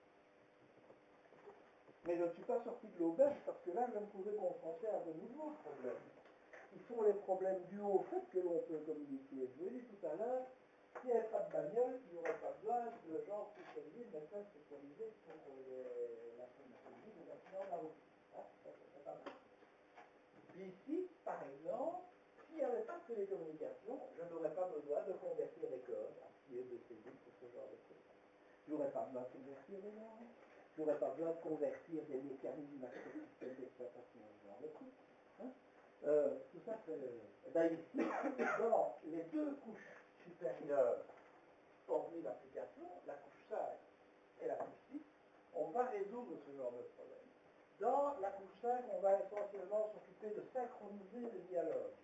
Mais je ne suis pas sorti de l'auberge parce que là, je vais me trouver confronté à de nouveaux problèmes. Qui sont les problèmes dus au fait que l'on peut communiquer. Je vous l'ai dit tout à l'heure, s'il n'y avait pas de bagnole, il n'y aurait pas besoin de gens spécialisés, de médecins spécialisés pour la pharmacologie des accidents de la route. Hein, ça, c'est pas mal. Puis ici, par exemple, s'il n'y avait pas de télécommunication, je n'aurais pas besoin de convertir les codes à ce qui est de ces pour ce genre de choses. Je n'aurais pas besoin de convertir les langues. Je n'aurais pas besoin de convertir des mécanismes à ce système d'exploitation, ce genre de trucs. Hein. Tout ça, c'est... Ben ici, dans les deux couches supérieures, hormis l'application, la couche 5 et la couche 6, on va résoudre ce genre de problème. Dans la couche 5, on va essentiellement s'occuper de synchroniser les dialogues.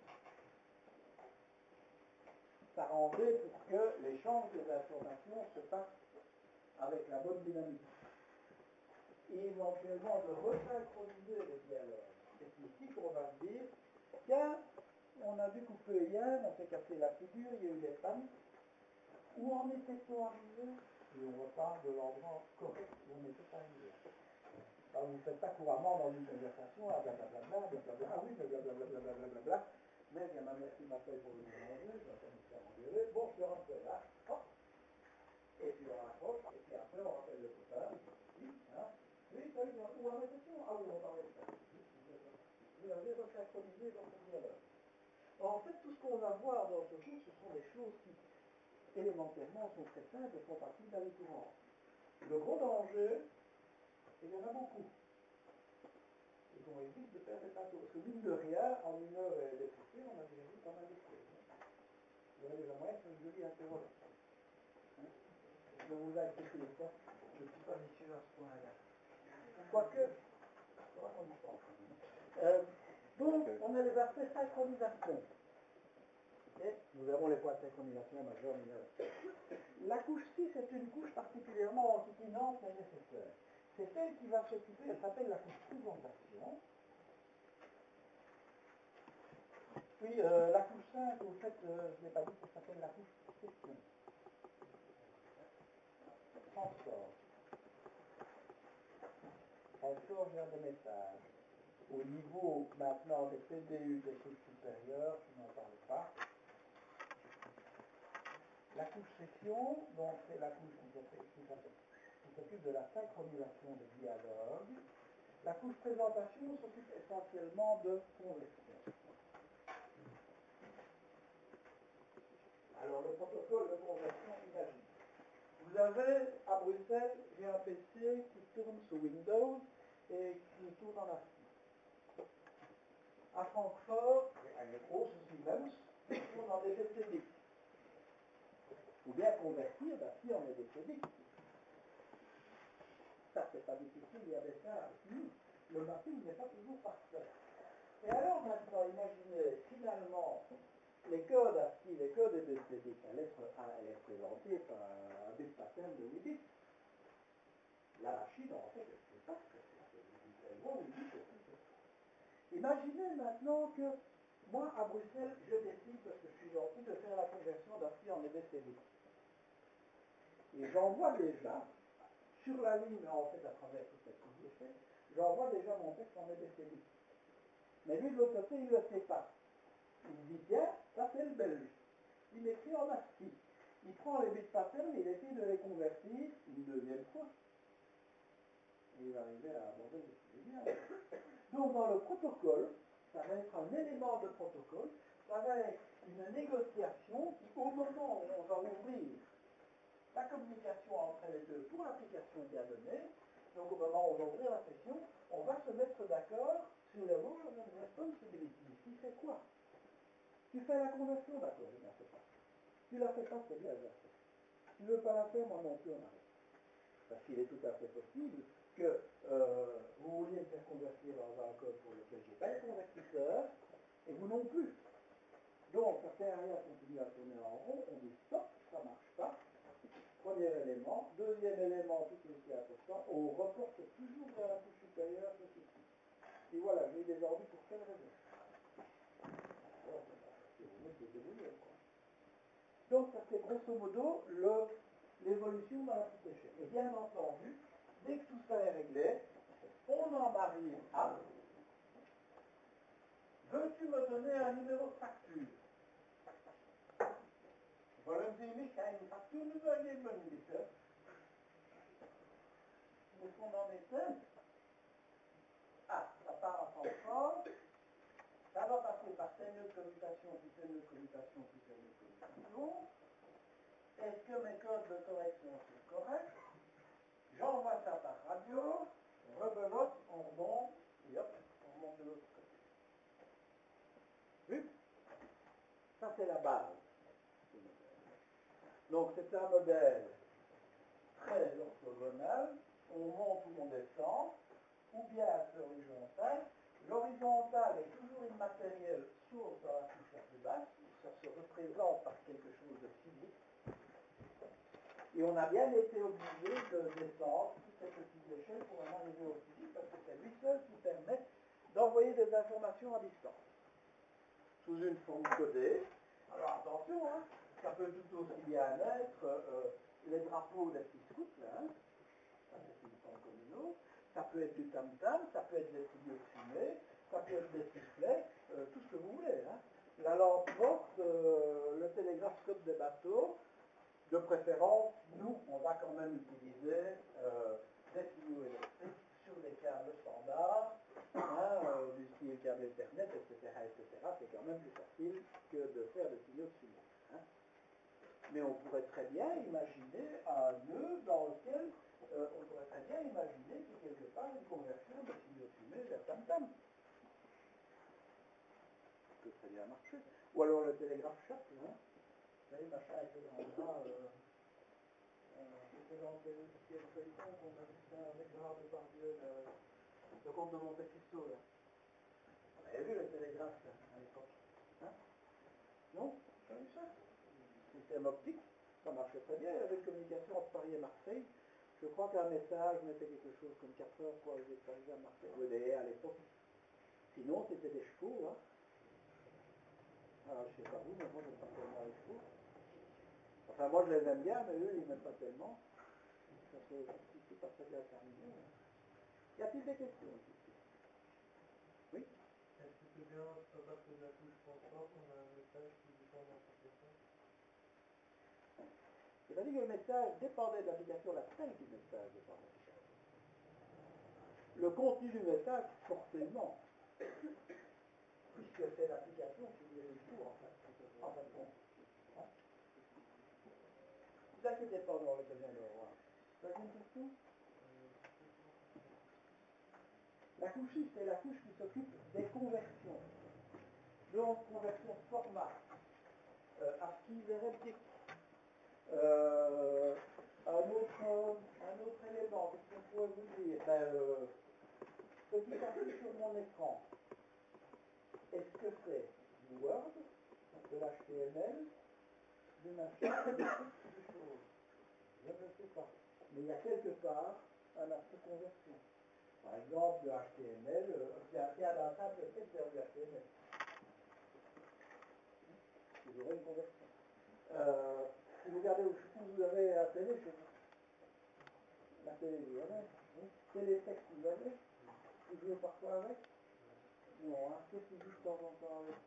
S'arranger pour que l'échange des informations se passe avec la bonne dynamique. Et éventuellement de resynchroniser les dialogues. C'est ici qu'on va se dire, tiens, on a dû couper hier, on s'est cassé la figure, il y a eu des pannes. Où en était-on arrivé? Et on repart de l'endroit correct où on était arrivé. Alors vous ne faites pas couramment dans une conversation, ah blablabla, blablabla, ah oui, blablabla, mais il y a ma mère qui m'appelle pour lui manger, je vais pas me faire engueuler, bon, je te rappelle là, hop, et puis on raccroche, et puis après on rappelle le copain, hein. Oui, salut, où en était-on? Ah oui, on parlait de ça. Vous avez resynchronisé votre dialogue. En fait, tout ce qu'on va voir dans ce cours, ce sont des choses qui, élémentairement, sont très simples et font partie de la vie courante. Le gros danger, c'est qu'il y en a beaucoup. Et qu'on évite de faire des plateaux. Parce que mine de rien, en une heure et des poussières, on a déjà vu pas mal de choses. Vous avez déjà moyen de faire une jolie interrogation. Hein? Ne vous inquiétez pas, je ne suis pas vicieux à ce point-là. Quoique, donc, on a les aspects synchronisation. Et nous verrons les points de synchronisation majeurs, mineurs. La couche 6 est une couche particulièrement antiquinante mais nécessaire. C'est elle qui va s'occuper, elle s'appelle la couche présentation. Puis la couche 5, au fait, je ne l'ai pas dit, ça s'appelle la couche session. Transport. Transport vient des messages. Au niveau maintenant des PDU des couches supérieures, je n'en parle pas. La couche session, donc c'est la couche qui s'occupe de la synchronisation des dialogues. La couche présentation s'occupe essentiellement de conversion. Alors le protocole de conversion, imagine. Vous avez à Bruxelles, j'ai un PC qui tourne sous Windows et qui tourne en ASCII. À Francfort, il y a un gros Siemens qui tourne en DPCX. Ou bien convertir, ben, si on est DPCX. Ça, c'est pas difficile, il y a des cas. Le mapping n'est pas toujours parfait. Et alors maintenant, imaginez finalement les codes ASCII, les codes EBCDIC. La lettre A, elle est représentée par un bit pattern de 8 bits. La machine, en fait, elle ne sait pas ce que c'est. Elle voit 8 bits, elle sait ce que c'est. Imaginez maintenant que moi, à Bruxelles, je décide, parce que je suis gentil, de faire la conversion d'ASCII en EBCDIC. Et j'envoie déjà, sur la ligne, en fait, à travers toute cette ligne de fait, j'envoie déjà mon texte en EBCDIC. Mais lui, de l'autre côté, il ne le sait pas. Il me dit, tiens, ça c'est le belge. Il m'écrit en ASCII. Il prend les bits patterns, il essaie de les convertir une deuxième fois. Et il va arriver à abandonner les biens. Donc dans le protocole, ça va être un élément de protocole, ça va être une négociation qui, au moment où on va ouvrir la communication entre les deux pour l'application bien donnée, donc au moment où on va ouvrir la session, on va se mettre d'accord sur le role of responsibility. Qui fait quoi? Tu fais la conversion, d'accord, je ne la fais pas. Tu la fais pas, c'est bien, je la fais. Tu ne veux pas la faire, moi non plus, on arrête. Parce qu'il est tout à fait possible que vous vouliez me faire convertir dans un code pour lequel je n'ai pas le convertisseur, et vous non plus. Donc, ça ne sert à rien de continuer à tourner en rond, on dit stop, ça ne marche pas. Premier élément. Deuxième élément, tout ce qui est important, on reporte toujours vers la couche supérieure ce ceci. Et voilà, j'ai eu des ordres pour quelle raison? Alors, c'est vous mettez des débrouillés, quoi. Donc, ça c'est grosso modo l'évolution dans l'application. Et bien entendu, dès que tout ça est réglé, on en arrive à veux-tu me donner un numéro de facture? Wollen Sie mich eine Faktur übergeben, bitte? Où est-ce qu'on en était? Ah, ça part en Francfort. Ça va passer par telle nœud de commutation, puis telle nœud de commutation, puis telle nœud de commutation. Est-ce que mes codes de correction sont corrects? J'envoie ça par radio, rebelote, on remonte, et hop, on remonte de l'autre côté. Vu? Ça c'est la base. Donc c'est un modèle très orthogonal, on monte ou on descend, ou bien c'est horizontal. L'horizontal est toujours immatériel, sauf dans la couche la plus basse, ça se représente par quelque chose de physique. Et on a bien été obligé de descendre toute cette petite échelle pour en arriver au physique, parce que c'est lui seul qui permet d'envoyer des informations à distance, sous une forme codée. Alors attention, hein, ça peut tout aussi bien être les drapeaux des petits scouts, là, hein. Ça c'est une forme comme une autre. Ça peut être du tam-tam, ça peut être des signaux de fumée, ça peut être des sifflets, tout ce que vous voulez. Hein. La lampe morte, le télégraphe des bateaux, de préférence, nous, on va quand même utiliser des signaux électriques sur des câbles standards, hein, du style câble Ethernet, etc., etc. C'est quand même plus facile que de faire des signaux de fumée. Hein. Mais on pourrait très bien imaginer un nœud dans lequel on pourrait très bien imaginer qu'il y a quelque part une conversion de signaux de fumée vers tam-tam. Ça peut très bien marcher. Ou alors le télégraphe chat, hein. Vous savez, machin avec le grand bras, c'était dans quel feuilleton qu'on a vu ça avec Gérard Depardieu, le comte de Monte Cristo, là. On avait vu le télégraphe là, à l'époque. Hein? Non? Vous avez vu ça? Système optique, ça marchait très bien, il y avait une communication entre Paris et Marseille. Je crois qu'un message mettait quelque chose comme 4 heures pour arriver de Paris à Marseille, ou à l'époque. Sinon, c'était des chevaux, hein. Alors, je ne sais pas vous, mais moi, j'aime pas tellement les chevaux. Enfin, moi, je les aime bien, mais eux, ils n'aiment pas tellement. Ça fait ici pas très bien terminé. Y a-t-il des questions ici? Oui? Est-ce que c'est bien à partir de la couche transport qu'on a un message qui dépend de l'application? C'est-à-dire que le message dépendait de l'application, la taille du message dépendait de l'application. Le contenu du message, forcément, puisque c'est l'application qui dirige tout, en fait. En fait, bon. Hein? Ne vous inquiétez pas, on va bien le voir. Vous avez une question? La couchiste est la couche qui s'occupe des conversions. Donc, conversion de format, ASCII vers EBCDIC. Un autre élément, qu'est-ce qu'on pourrait vous dire? Ce qui s'affiche sur mon écran, l'HTML, des machins, des choses. Je ne sais pas. Mais il y a quelque part un aspect conversion. Par exemple, le HTML, il y a un simple fait vers du HTML. Vous aurez une conversion. Si vous regardez, vous avez la télé chez vous. La télé, vous avez. Télétexte, vous avez. Vous jouez parfois avec. Non, hein, qu'est-ce que vous jouez de temps en temps avec?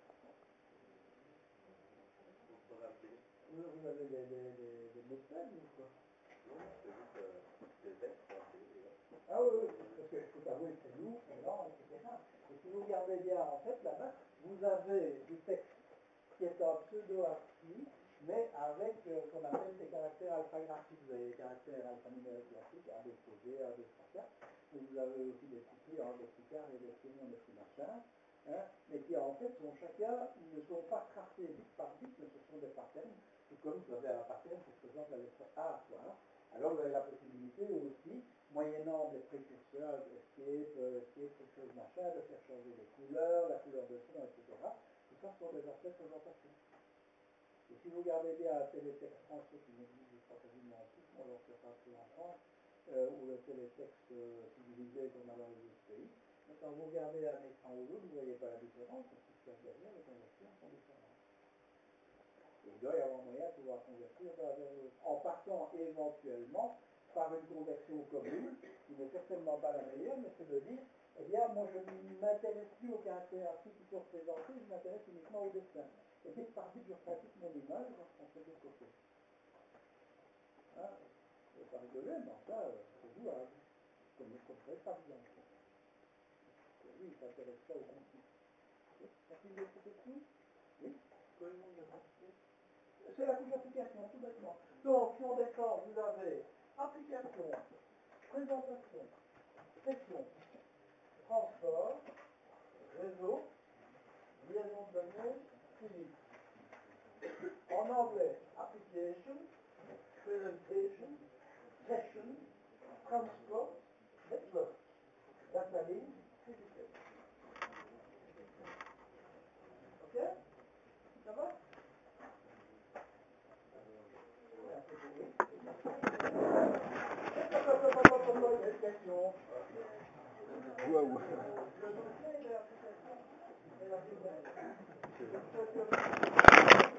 Vous avez des mots de peine ou quoi? Non, c'est juste des textes. Ah oui, oui, parce que je peux avouer que c'est lourd, c'est lent, etc. Et si vous regardez bien, en fait, là-bas, vous avez du texte qui est un pseudo-ASCII, mais avec ce qu'on appelle des caractères alphagraphiques. Vous avez des caractères alphanumériques classiques, A, B, C, D, A, B, C, K. Et vous avez aussi des petits A, des petits quarts et des petits nombres, des petits machins. Hein, mais qui en fait sont chacun, ne sont pas tracés bit par bit, mais ce sont des patterns. Tout comme vous avez un pattern qui représente la lettre A, quoi. Alors vous avez la possibilité aussi, moyennant des précurseurs, escape, quelque chose machin, de faire changer les couleurs, la couleur de son, etc. Tout ça sont des aspects de présentation. Et si vous regardez bien un télétexte français qui n'existe, je crois, quasiment en tout, alors c'est pas que en France, ou le télétexte civilisé qu'on a dans les autres pays, mais quand vous regardez un écran ou l'autre, vous ne voyez pas la différence, parce que derrière, les conversions sont différentes. Et il doit y avoir moyen de pouvoir convertir d'un vers l'autre, en partant éventuellement par une conversion commune, qui n'est certainement pas la meilleure, mais c'est de dire, eh bien, moi je ne m'intéresse plus aux caractères artistiques qui sont représentés, je m'intéresse uniquement au dessin. Et bit par bit, je reprends toute mon image, on fait des côtés. Hein, je ne vais pas rigoler, mais enfin, c'est jouable. Comme très par exemple. Oui, il s'intéresse pas au contenu. Est-ce qu'il y a d'autres questions? Oui. C'est la couche application, tout bêtement. Donc, si on descend, vous avez application, présentation, session, transport, réseau, liaison de données, suivi. En anglais, application, presentation, session, transport, network, data link, physical. Ok? Ça va? Wow. Le dossier de l'application est la